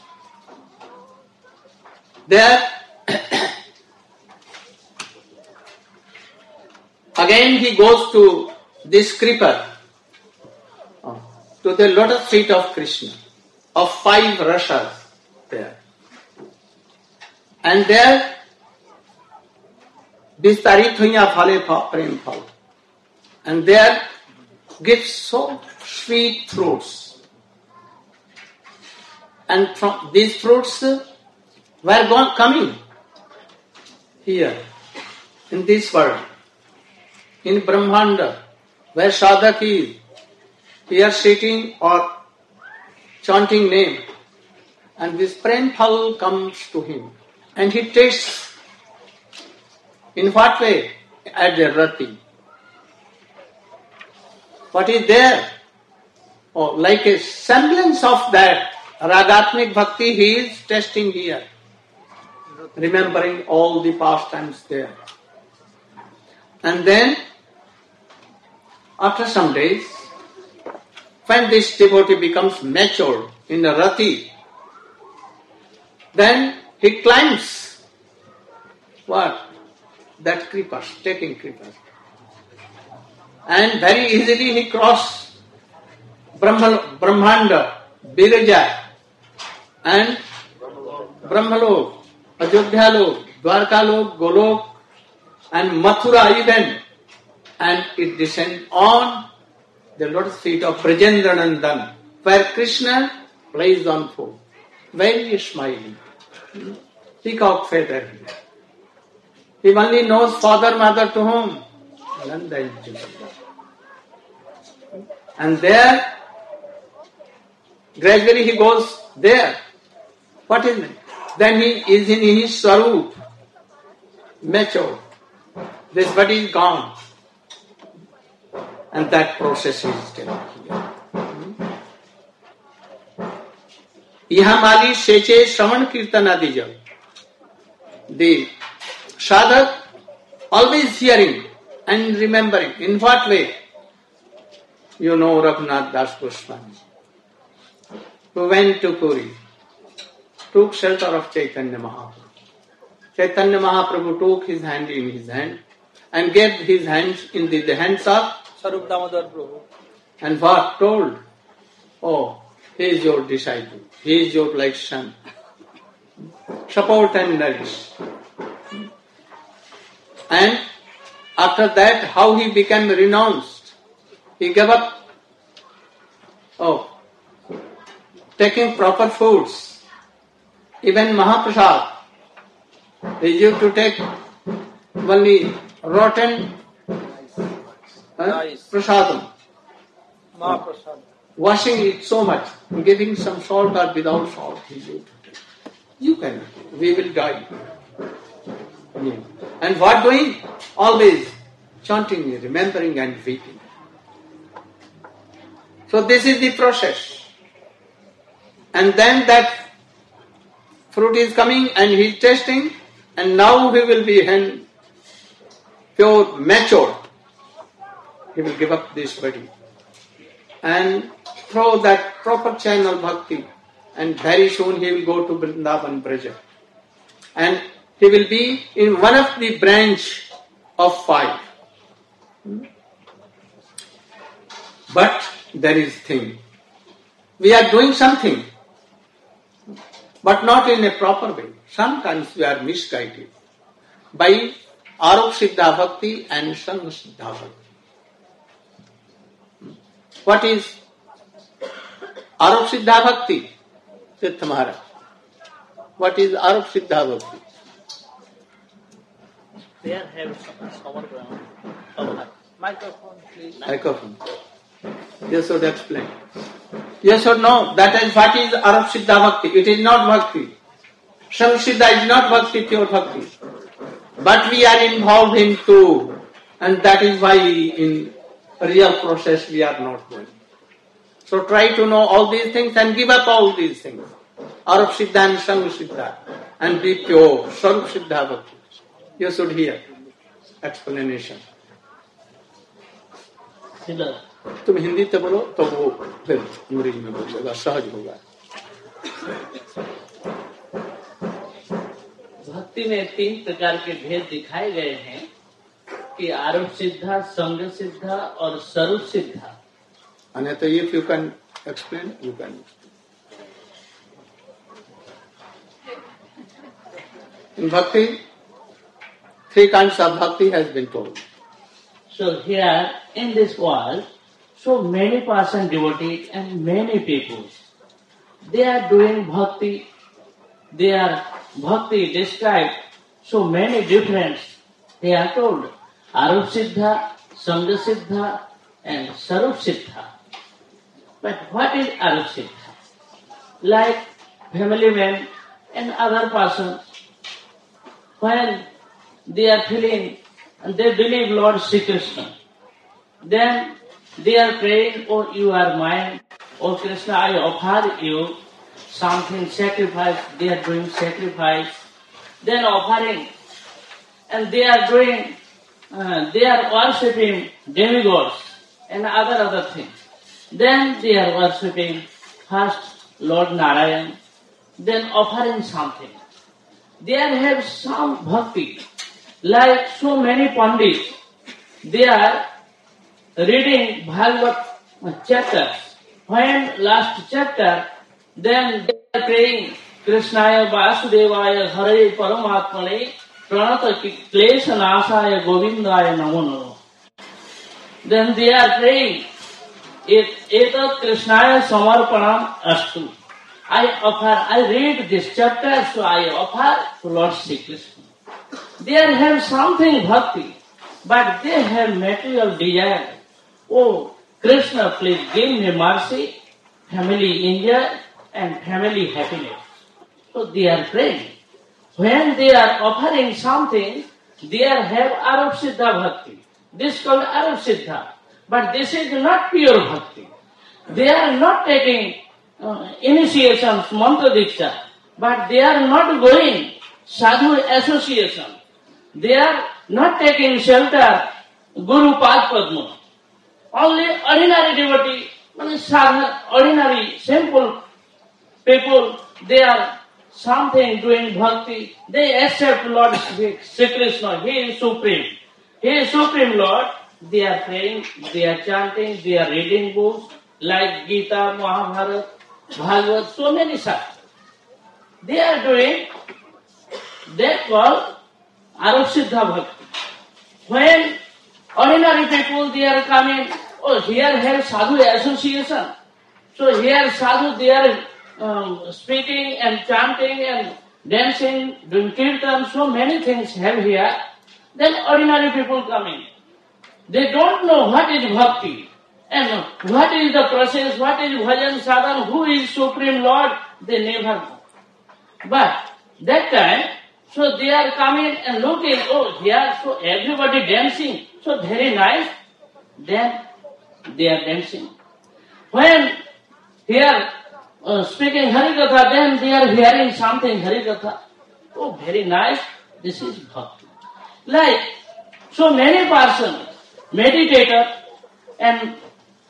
there. Again he goes to this creeper, to the lotus feet of Krishna, of five Rashas there. And there, Vistarit huiya phale prem phal. And there gives so sweet fruits. And from these fruits were gone, coming here, in this world, in Brahmanda, where sadhak is, here sitting or chanting name, and this prem phal comes to him, and he tastes. In what way? At the rati. What is there? Oh, like a semblance of that ragatmik bhakti he is tasting here, remembering all the pastimes there. And then, after some days, when this devotee becomes mature in the rati, then he climbs what? That creepers, taking creepers. And very easily he crosses Brahma, Brahmanda, Viraja, and Brahmalok, Ajodhyalok, Dwarkalok, Golok, and Mathura even. And it descends on the lotus feet of Brajendranandan, where Krishna plays on foot, very smiling. Peacock feather here. He only knows father, mother to whom? Nanda and Jashoda. And there, gradually he goes there. What is it? Then he is in his Swarup, mature. This body is gone. And that process is taken here. Yaha mali seche shravan kirtan adijam. The sadhak always hearing and remembering. In what way? You know Raghunath Das Goswami, who went to Puri, took shelter of Chaitanya Mahaprabhu. Chaitanya Mahaprabhu took his hand in his hand and gave his hands in the, the hands of Sarup Damodar Prabhu. and what? Told, oh, he is your disciple, he is your like son. Support and nourish. And after that, how he became renounced. He gave up, oh, taking proper foods. Even Mahaprasad, they used to take only rotten uh, Nice. prasadam, Mahaprasad. washing it so much, giving some salt or without salt, he used to take. You cannot, we will die. Yeah. And what doing? Always chanting, remembering and weeping. So this is the process. And then that fruit is coming and he is tasting, and now he will be hen- pure, mature. He will give up this body and throw that proper channel bhakti, and very soon he will go to Vrindavan Braja. and he will be in one of the branch of five. But there is thing. We are doing something, but not in a proper way. Sometimes we are misguided by Arup Siddha Bhakti and Sangha Siddha Bhakti. What is Arup Siddha Bhakti? Tirtha Maharaj. What is Arup Siddha Bhakti? There have some sour ground. Sour. Microphone, please. Microphone. You should explain. You should know that is what is Arup Siddha Bhakti. It is not Bhakti. Sangha Siddha is not Bhakti, pure Bhakti. But we are involved in two, and that is why in real process we are not going. So try to know all these things and give up all these things. Arup Siddha and Sangha Siddha, and be pure. Sarup Siddha Bhakti. You should hear explanation. तुम हिंदी तो बोलो तो वो फिर अंग्रेजी में बोलेगा, सहज होगा. भक्ति में तीन प्रकार के भेद दिखाए गए हैं कि आरूप सिद्धा, संग सिद्धा और स्वरूप सिद्धा. And so if you can explain, you can. In bhakti, three kinds of bhakti has been told. So here in this world, so many person devotees and many people, they are doing bhakti. They are bhakti described so many different. They are told Arup Siddha, Sangha Siddha, and Sarup Siddha. But what is Arup Siddha? Like family men and other persons, when they are feeling and they believe Lord Sri Krishna, then they are praying, oh, you are mine, oh Krishna, I offer you something, sacrifice. They are doing sacrifice, then offering, and they are doing, uh, they are worshipping demigods and other other things. Then they are worshipping first Lord Narayan, then offering something. They have some bhakti, like so many pandits. They are reading Bhagavad chapters. When last chapter, then they are praying Krishnaya Vasudevaya Hare Paramatmane Pranata Klesha Nasaya Govindaya Namo Namo. Then they are praying Etat Krishnaya Samarpanam Astu. I offer, I read this chapter, so I offer to Lord Sri Krishna. They have something bhakti, but they have material desire. Oh, Krishna, please give me mercy, family enjoy, and family happiness. So they are praying. When they are offering something, they are have Arup Siddha Bhakti. This is called Arup Siddha. But this is not pure Bhakti. They are not taking uh, initiations, mantra diksha, but they are not going sadhu association. They are not taking shelter Guru Pad Padma. Only ordinary devotee, ordinary, simple people, they are something doing bhakti. They accept Lord Sri Krishna. He is supreme. He is supreme Lord. They are praying, they are chanting, they are reading books like Gita, Mahabharata, Bhagavad, so many such. They are doing that called Arup Siddha Bhakti. When ordinary people, they are coming, oh, here have sadhu association. So here sadhu, they are um, speaking and chanting and dancing, doing kirtan, so many things have here. Then ordinary people coming. They don't know what is bhakti and what is the process, what is bhajan sadhan, who is Supreme Lord, they never know. But that time, so they are coming and looking, oh, here, so everybody dancing, so very nice. Then they are dancing. When here uh, speaking Harikatha, then they are hearing something Harikatha. Oh, very nice, this is bhakti. Like so many persons, meditator and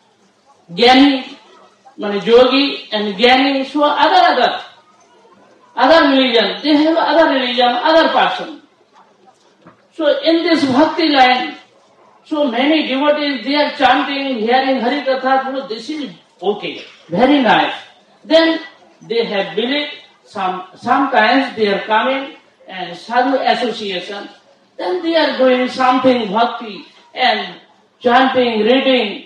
Gyani, yogi and Gyani, so other other. other religion, they have other religion, other person. So in this bhakti line, so many devotees, they are chanting, hearing Hari Katha, so this is okay, very nice. Then they have believed, some, sometimes they are coming and sadhu association, then they are doing something bhakti and chanting, reading,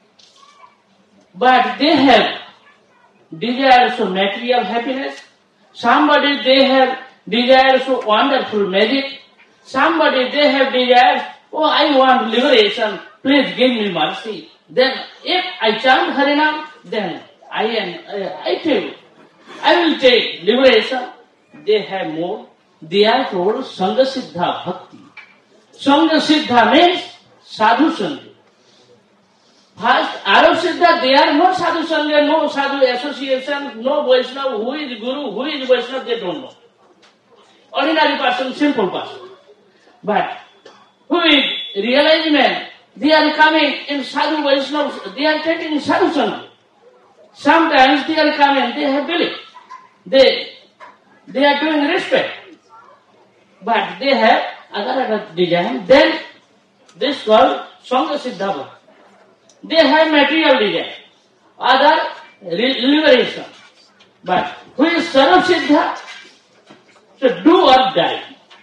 but they have desire for material happiness. Somebody they have desire for wonderful magic. Somebody they have desire, oh I want liberation, please give me mercy. Then if I chant Harinam, then I am, uh, I take, I will take liberation. They have more. They are called Sangha Siddha Bhakti. Sangha Siddha means sadhu sangha. First, Arab Siddha, they are no sadhu sangha, no sadhu association, no Vaishnava, who is Guru, who is Vaishnava, they don't know. Ordinary person, simple person. But who is realized man, they are coming in sadhu Vaishnava, they are taking sadhu sangha. Sometimes they are coming, they have belief. They, they are doing respect. But they have other other design. Then this called Sangha Siddha Bhakti. They have material desire, other liberation. But who is Sarva Siddha? So do or die.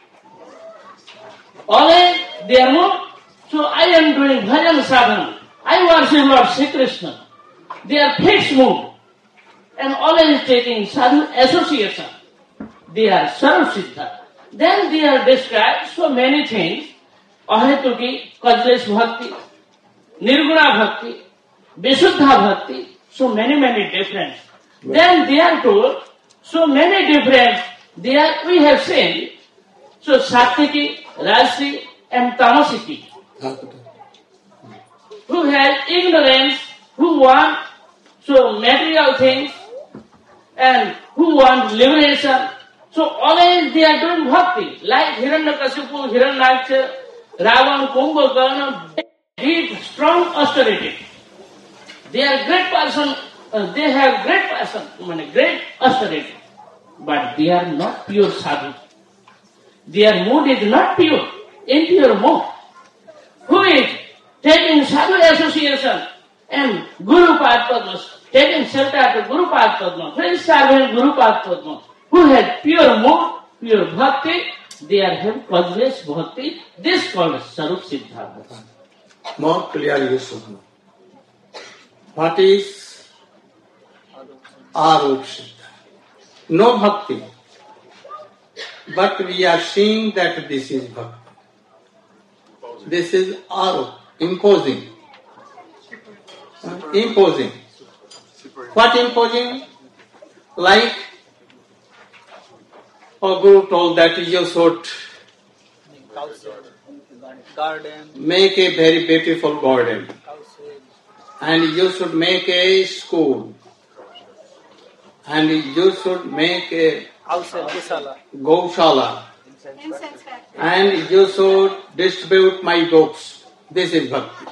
Always they are more. So I am doing bhajan sadhana. I worship Lord Sri Krishna. They are fixed mood. And always taking sadhu association. They are Sarva Siddha. Then they are described so many things. Ahetuki, causeless bhakti, Nirguna Bhakti, Visuddha Bhakti, so many, many different. Then they are told, so many different, they are, we have seen, so Sattiki, Rajasi and Tamasiki. Who has ignorance, who want so material things, and who want liberation. So always they are doing bhakti, like Hiranyakasipu, Hiranyaksha, Ravan, Kumbhakarna, they did strong austerity. They are great person, uh, they have great person, I mean, great austerity. But they are not pure sadhu. Their mood is not pure, impure mood. Who is taking sadhu association and Guru Pad Padma, taking shelter to Guru Pad Padma, who is serving Guru Pad Padma, who has pure mood, pure bhakti, they are have causeless bhakti. This called Sarup Siddha Bhakti. More clearly you should know. What is Arup Siddha? No bhakti. But we are seeing that this is bhakti. This is Arup, imposing. Uh, imposing. What imposing? Like, our Guru told that you should garden, make a very beautiful garden. And you should make a school. And you should make a Gaushala. And you should distribute my books. This is bhakti.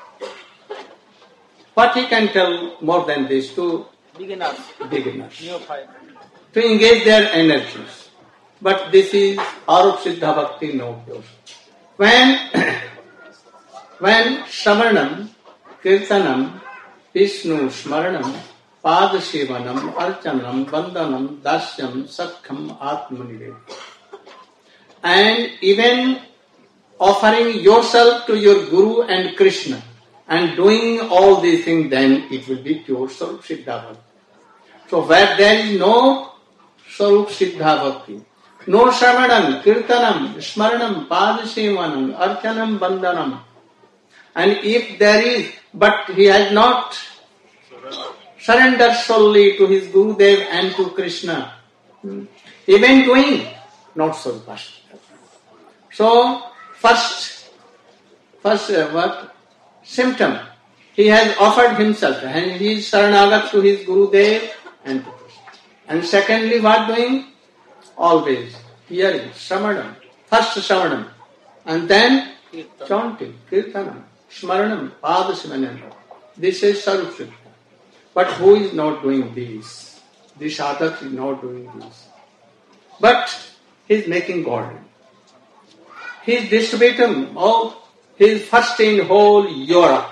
What he can tell more than this to beginners, beginners neophyte, to engage their energies. But this is Arup Siddha Bhakti, no pure. When, when Shravanam, Kirtanam, Vishnu Smaranam, Padashivanam, Archanam, Bandhanam, Dasyam, Sakham, Atmanivedam, and even offering yourself to your Guru and Krishna, and doing all these things, then it will be pure Sarup Siddha Bhakti. So where there is no Sarup Siddha Bhakti, no Shravanam, Kirtanam, Smaranam, Padashivanam, Archanam, Bandhanam, and if there is, but he has not surrendered solely to his Gurudev and to Krishna, even doing, not so fast. So, first, first uh, what? Symptom. He has offered himself and he is Saranagat to his Gurudev and to Krishna. And secondly, what doing? Always hearing, Shravanam. First Shravanam. And then chanting, Kirtanam, Smaranam, Padashivanam. This is Sarup Siddha. But who is not doing this? The sadhak is not doing this. but he's making golden. He's distributing all, he's first in whole Europe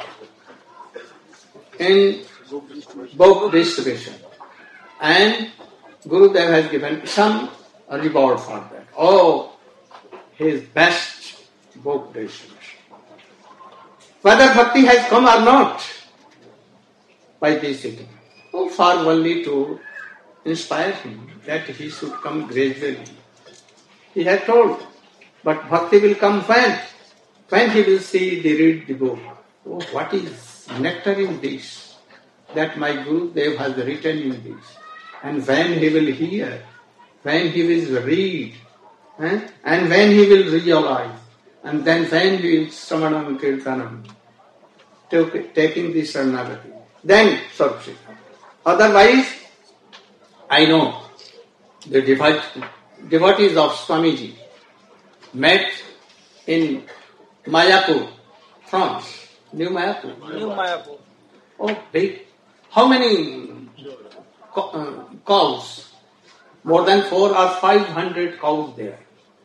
in book distribution. And Gurudev has given some reward for that. Oh, his best book distribution. Whether bhakti has come or not by this sitting, oh, for only to inspire him that he should come gradually. He had told, but bhakti will come when? When he will see the read the book. Oh, what is nectar in this that my Gurudev has written in this? And when he will hear, when he will read, eh? and when he will realize, and then when he will Sravanam Kirtanam, taking the Saranagati, then Sarvasita. Otherwise, I know the devotees of Swamiji met in Mayapur, France, New Mayapur. New Mayapur. Oh, big. How many uh, cows? More than four or five hundred cows there.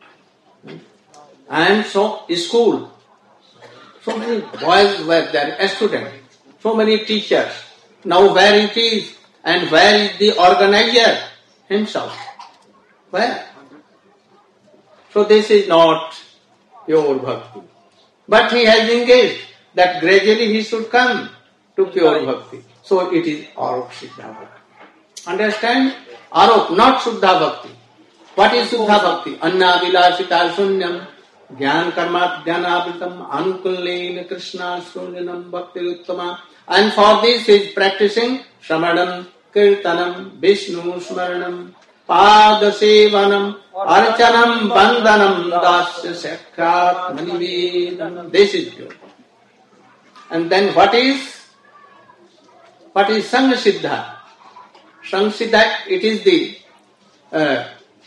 And so, school. So many boys were there, students. So many teachers. Now where it is? And where is the organizer himself? Where? So this is not pure bhakti. But he has engaged that gradually he should come to pure bhakti. So it is Arop Siddha Bhakti. Understand? Arop, not Shuddha Bhakti. What is Shuddha Bhakti? Anna Vilasita Sunyam Gyan Karmat Gyanabritam Anukullena Krishna Sunyanam Bhakti Uttama. And for this he is practicing Shramadam, Kirtanam, Vishnu Smaranam, Padasevanam, Archanam, Bandhanam, Dasya Sakrat, Manivedanam. This is good. And then what is? What is Sangha Siddha? Sangha Siddha, it is the uh,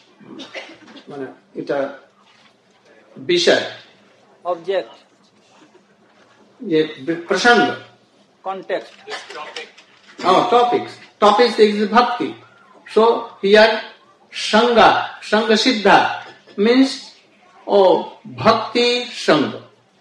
it a Bishar. Object. Ye Prasanga. Context. Oh, topics. Topics is bhakti. So here Sangha, Sangha Siddha means oh bhakti Sangha.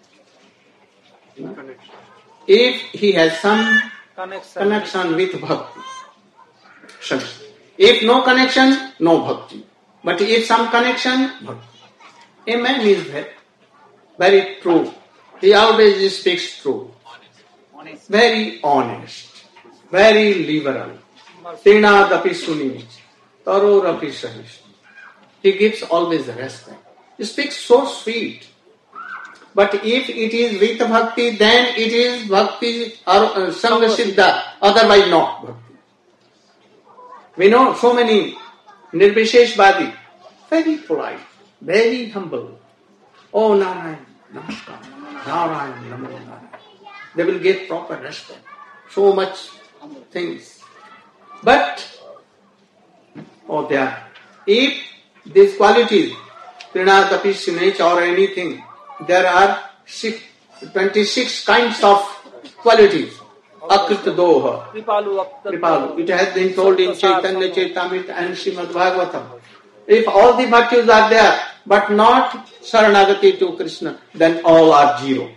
If he has some Connection. connection with bhakti. Sangha. If no connection, no bhakti. But if some connection, bhakti. A man is very, very true. He always speaks true. Very honest. Very liberal. Tinadapi sunimich. Tarorapi sahish. He gives always respect. He speaks so sweet. But if it is with bhakti, then it is bhakti or uh, Sangha Siddha. Otherwise not bhakti. We know so many Nirvisheshvadi, very polite, very humble. Oh Narayan, Namaskar, Narayan, Namo Narayan. They will get proper respect. So much things. But, oh there, if these qualities, Trinadapi Sinech or anything, there are six, twenty-six kinds of qualities. Akrita Doha. Kripalu. Kripalu. It has been told in Chaitanya Chaitamrita and Srimad Bhagavatam. If all the bhaktis are there, but not Saranagati to Krishna, then all are zero.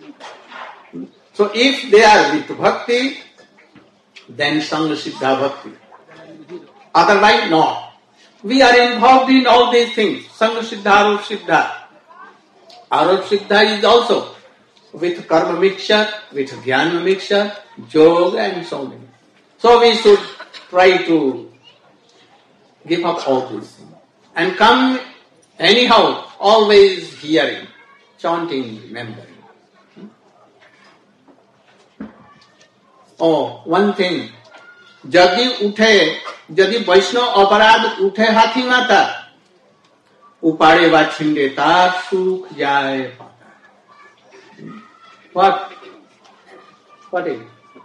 So if they are with bhakti, then Sangha Siddha Bhakti. Otherwise not. We are involved in all these things. Sangha Siddha, Arop Siddha. Arop Siddha is also with karma mixture, with jnana mixture, yoga and so many. So we should try to give up all these things. And come anyhow, always hearing, chanting, remembering. Oh, one thing. Jadi uthe, jadi Vaishnava aparad uthe hathi mata, upare va chinde tar sukh jaye pata. What? What is it?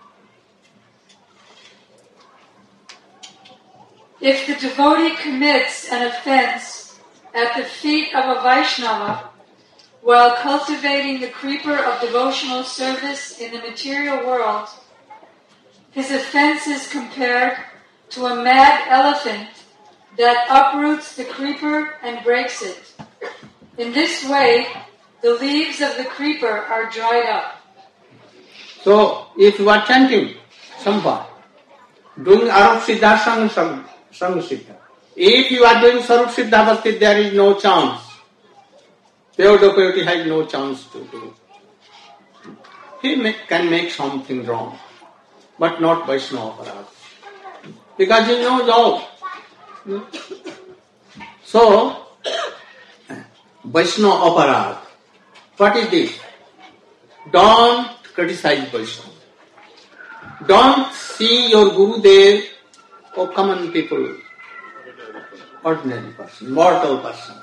If the devotee commits an offense at the feet of a Vaishnava while cultivating the creeper of devotional service in the material world, his offense is compared to a mad elephant that uproots the creeper and breaks it. In this way, the leaves of the creeper are dried up. So, if you are chanting Sambha, doing Arup Siddha Sang Sang Sang Siddha, if you are doing Sarup Siddha Bhakti, there is no chance. Theodopati has no chance to do. He may, can make something wrong, but not Vaishnava Aparadha. Because he knows all. So, Vaishnava Aparadha. What is this? Don't criticize Vaishnava. Don't see your Guru there or common people, ordinary person, mortal person.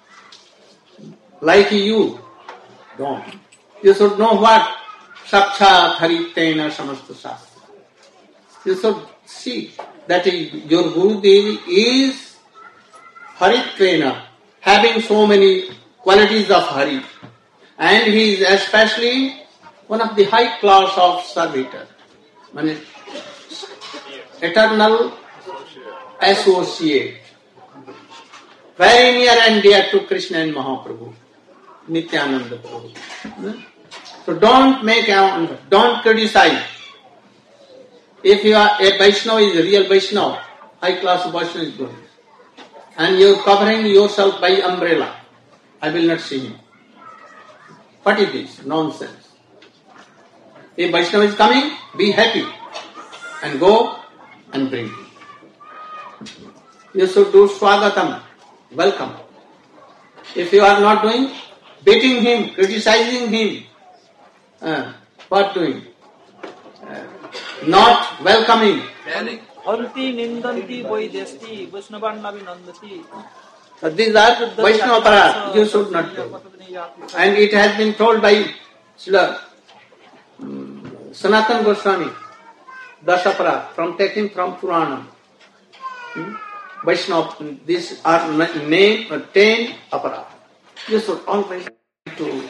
Like you, don't. You should know what? Sakshat Haritena Samasta Shastra. You should see that your Guru Dev is Haritvena, having so many qualities of Hari. And he is especially one of the high class of servitor. I mean, eternal associate. Very near and dear to Krishna and Mahaprabhu. Nityananda Prabhu. So don't make, don't criticize. If you are a Vaishnava is a real Vaishnava, high class Vaishnava is good. And you are covering yourself by umbrella, I will not see him. What is this? Nonsense. If Vaishnava is coming, be happy and go and bring him. You should do Swagatam, welcome. If you are not doing, beating him, criticizing him, uh, what doing? Uh, not welcoming. Hanti nindanti vaidesti Vaishnavannavi nandati. So these are Vaishnava Aparadha, you should not do. And it has been told by Srila um, Sanatana Goswami, Dasaparad, from taking from Purana. Hmm? Vaishnava, these are named uh, ten Aparadha. You should always do.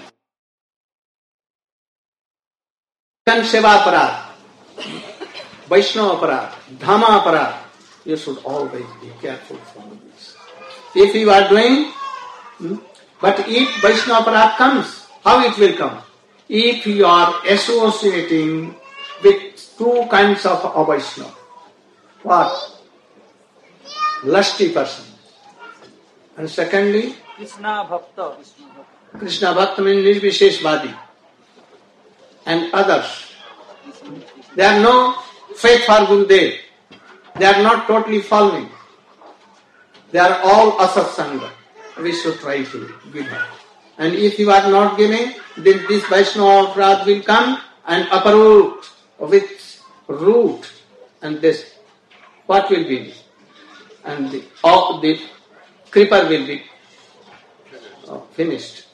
Seva Aparadha, Vaishnava Aparadha, Dhamma Aparadha. You should always be careful from this. If you are doing, hmm, but if Vaishnava Aparadha comes, how it will come? If you are associating with two kinds of Vaishnava. What? Lusty person. And secondly, Krishna Bhakta. Krishna Bhakta means Nirvisheshvadi. And others. They are no faith for Gurudev. They are not totally following. They are all asatsanga. We should try to give them. And if you are not giving, then this Vaishnava Aparadha will come and uproot with root. And this, what will be? And the, all the creeper will be uh, finished.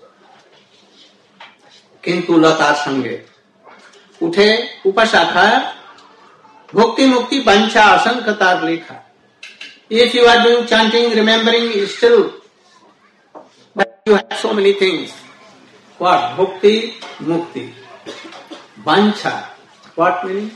Kintu latar sange. Uthe upashakha bhakti mukti pancha asankatar lekha. If you are doing chanting, remembering, still, but you have so many things. What? Bhakti mukti. Bancha. What meaning?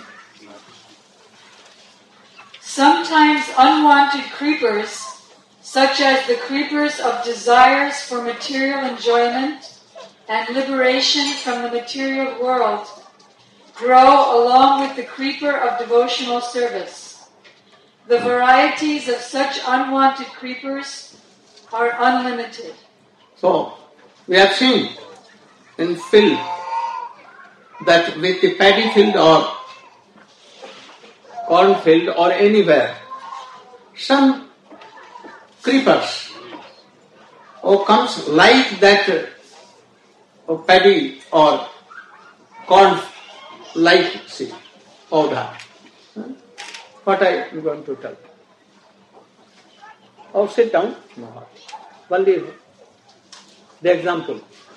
Sometimes unwanted creepers, such as the creepers of desires for material enjoyment and liberation from the material world, grow along with the creeper of devotional service. The varieties of such unwanted creepers are unlimited. So, we have seen in field that with the paddy field or cornfield or anywhere, some creepers or comes like that uh, paddy or corn like see powder. What I am going to tell? Or sit down. No. Only the example.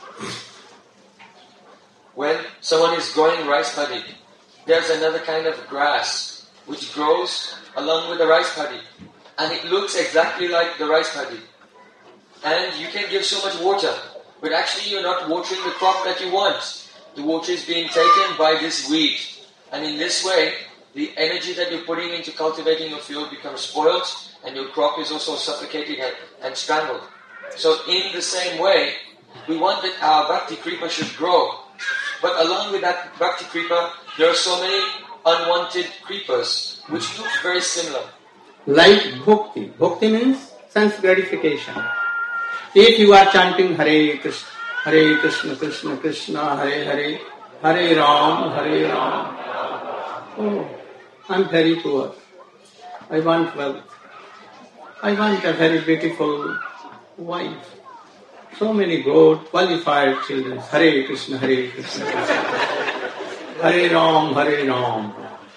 When someone is growing rice paddy, there's another kind of grass which grows along with the rice paddy. And it looks exactly like the rice paddy. And you can give so much water, but actually you're not watering the crop that you want. The water is being taken by this weed. And in this way, the energy that you're putting into cultivating your field becomes spoiled, and your crop is also suffocating and, and strangled. So in the same way, we want that our Bhakti Kripa should grow. But along with that Bhakti Kripa, there are so many unwanted creepers, which look very similar. Like Bhakti. Bhakti means sense gratification. If you are chanting Hare Krishna, Hare Krishna, Krishna Krishna, Hare Hare, Hare Ram, Hare Ram. Oh, I'm very poor. I want wealth. I want a very beautiful wife. So many good, qualified children. Hare Krishna, Hare Krishna, Krishna. Hare Ram, Hare Ram.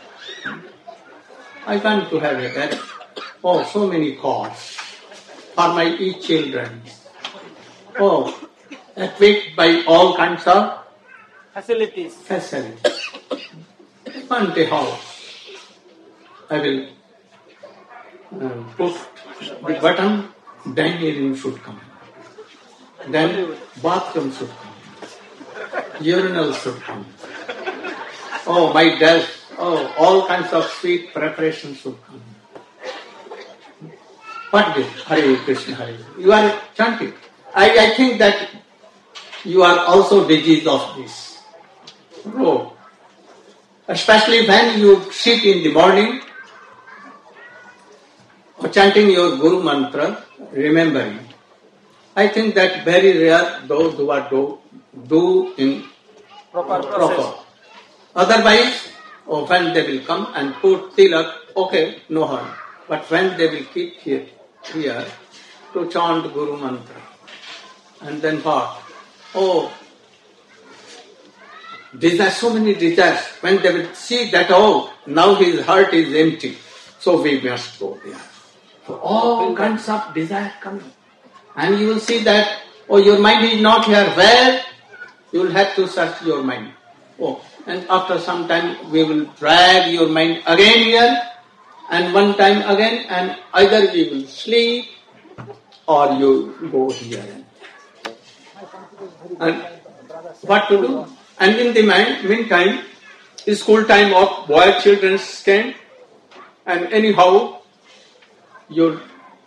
I want to have a very, oh, so many cars for my each children. Oh, equipped by all kinds of Facilities. facilities. I want a house. I will uh, put the button, dining room should come. Then bathroom should come. Urinal should come. Oh, my desk. Oh, all kinds of sweet preparations should come. What this? Hare Krishna, Hare. You are chanting. I, I think that you are also diseased of this. Oh. Especially when you sit in the morning, or chanting your Guru mantra, remembering. I think that very rare those who are do, do in Proper proper. process. Otherwise, oh, when they will come and put tilak, okay, no harm. But when they will keep here, here to chant Guru mantra, and then what? Oh, desire, so many desires. When they will see that, oh, now his heart is empty, so we must go there. So all kinds of desire coming. And you will see that, oh, your mind is not here. Where? You will have to search your mind. Oh, and after some time we will drag your mind again here, and one time again, and either we will sleep or you go here. And what to do? And in the meantime, the school time of boy children came, and anyhow, you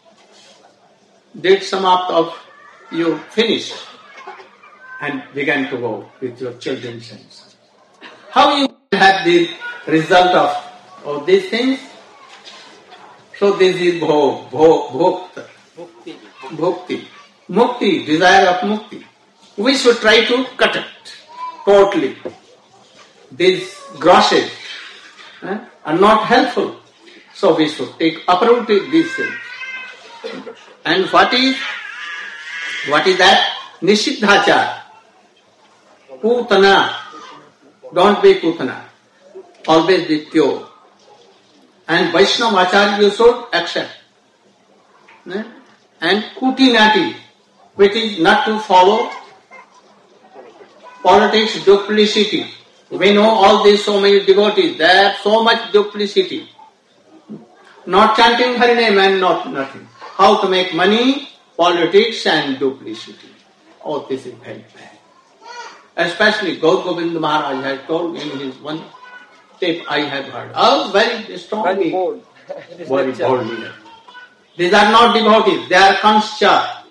did some act of, you finished and began to go with your children's sense. How you have the result of, of these things? So this is bhog, bhog, bhokta, Bhakti. bhakti, mukti, desire of mukti. We should try to cut it totally. These grosses eh, are not helpful. So we should take uproot these things. And what is what is that? Nishiddhachar. Putana. Don't be Putana. Always be pure. And Vaishnavachar you should accept. Eh? And Kutinati, which is not to follow politics, duplicity. We know all these so many devotees, there so much duplicity. Not chanting Hari name and not nothing. How to make money, politics and duplicity. Oh, this is very bad. Especially Gaur Govind Maharaj has told in his one tape I have heard. Oh, very strongly. Very bold. Very boldly. These are not devotees, they are Kanscha,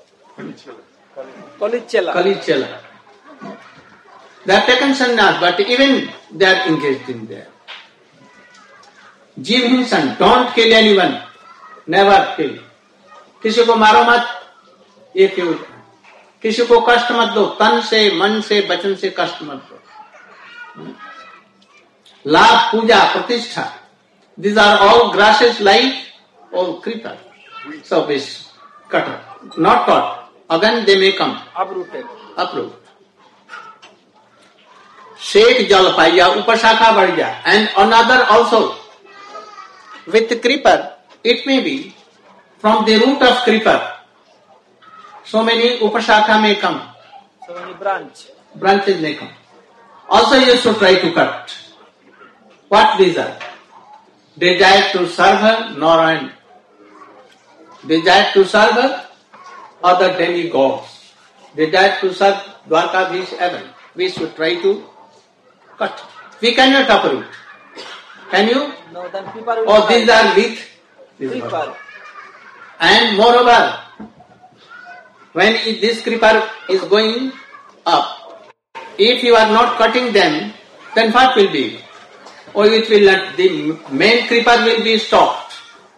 Kolichala. Kalichala. They have taken sannyas, but even they are engaged in there. Jeev Hinsan, don't kill anyone. Never kill. किसी को मारो मत, ये क्यों? किसी को कष्ट मत दो, तन से, मन से, वचन से कष्ट मत दो. लाभ, पूजा, प्रतिष्ठा. These are all grasses like all creeper. So we cut off. Not cut. Again they may come. Uprooted. Uproot. Shake jal paiya, upashaka badja. And another also. With the creeper, it may be from the root of creeper. So many upashaka may come. So many branch. Branches may come. Also you should try to cut. What these are? Desire to serve her, nor and desire to serve her, other demigods. Desire to serve Dwarkadhish heaven. We should try to cut. We cannot uproot. Can you? No, then Kripa will Oh, be these are with. These are. Kripa. And moreover, when it- this creeper is going up, if you are not cutting them, then what will be? Or it will not, the main creeper will be stopped.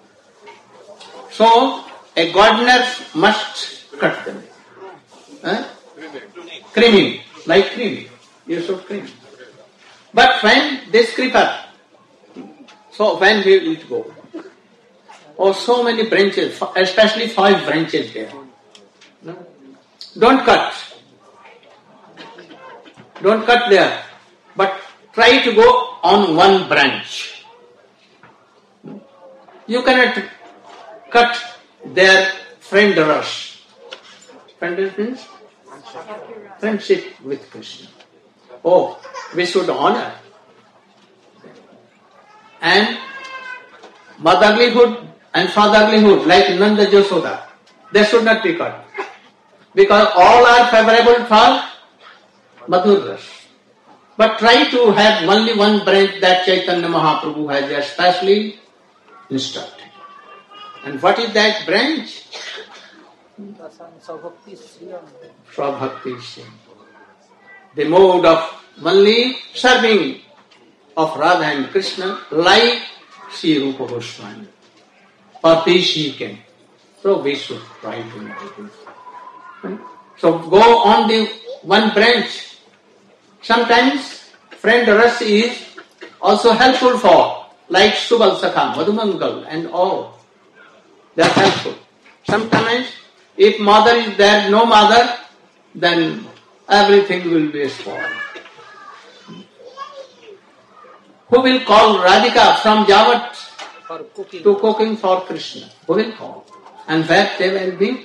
So, a gardener must cut them. Huh? Trimming, like trimming. You should trim. But when this creeper, so when will it go? Oh, so many branches, especially five branches there. Don't cut. Don't cut there. But try to go on one branch. You cannot cut their friend rush. Friend means friendship with Krishna. Oh, we should honor. And motherlyhood and fatherlyhood, like Nanda Jasoda, they should not be cut. Because all are favorable for Madhur Ras. But try to have only one branch that Chaitanya Mahaprabhu has especially instructed. And what is that branch? Swabhakti Singh. The mode of only serving of Radha and Krishna like Sri Rupa Goswami. For this he came. So we should try to know this. So go on the one branch. Sometimes friend Ras is also helpful for, like Subal Sakha, Madhumangal and all. They are helpful. Sometimes if mother is there, no mother, then everything will be spoiled. Who will call Radhika from Javat to cooking for Krishna? Who will call? And where they will be?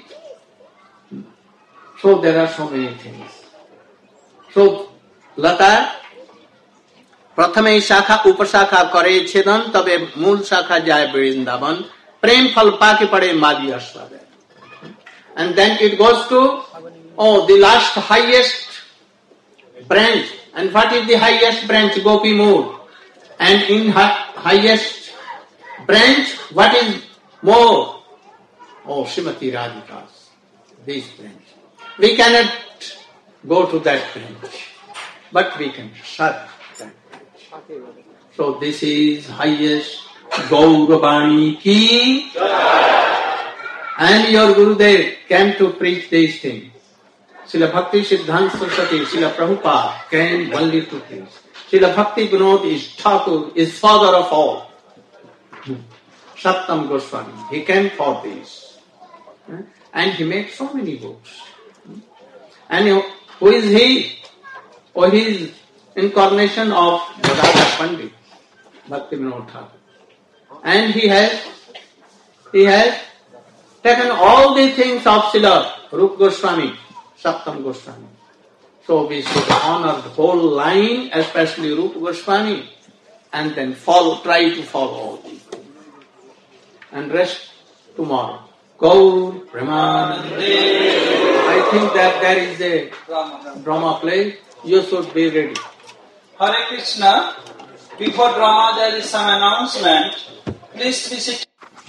So there are so many things. So Lata, prathame shakha upashakha kare chedan tabe mool shakha jaya vrindavan prem phal paake pade madi aswade. And then it goes to, oh, the last highest branch. And what is the highest branch? Gopi mood. And in highest branch, what is more? Oh, Srimati Radhika's, this branch. We cannot go to that branch, but we can serve that branch. So this is highest Gauravani ki. And your Gurudev came to preach these things. Srila Bhakti Siddhanta Saraswati, Srila Prabhupada came only to preach. Srila Bhakti Vinod is Thakur, is father of all. Sattam Goswami, he came for this. And he made so many books. And who is he? Oh, he is incarnation of Radha Pandit, Bhakti Vinod Thakur. And he has, he has taken all the things of Srila Rupa Goswami, Sattam Goswami. So we should honor the whole line, especially Rupa Goswami, and then follow, try to follow all these things. And rest tomorrow. Gaur Premanande. I think that there is a drama play. You should be ready. Hare Krishna. Before drama there is some announcement. Please visit.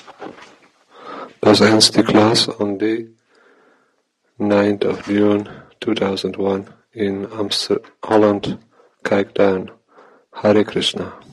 Das ends die Class on the ninth of June two thousand one in Amsterdam, Holland. Kijk down. Hare Krishna.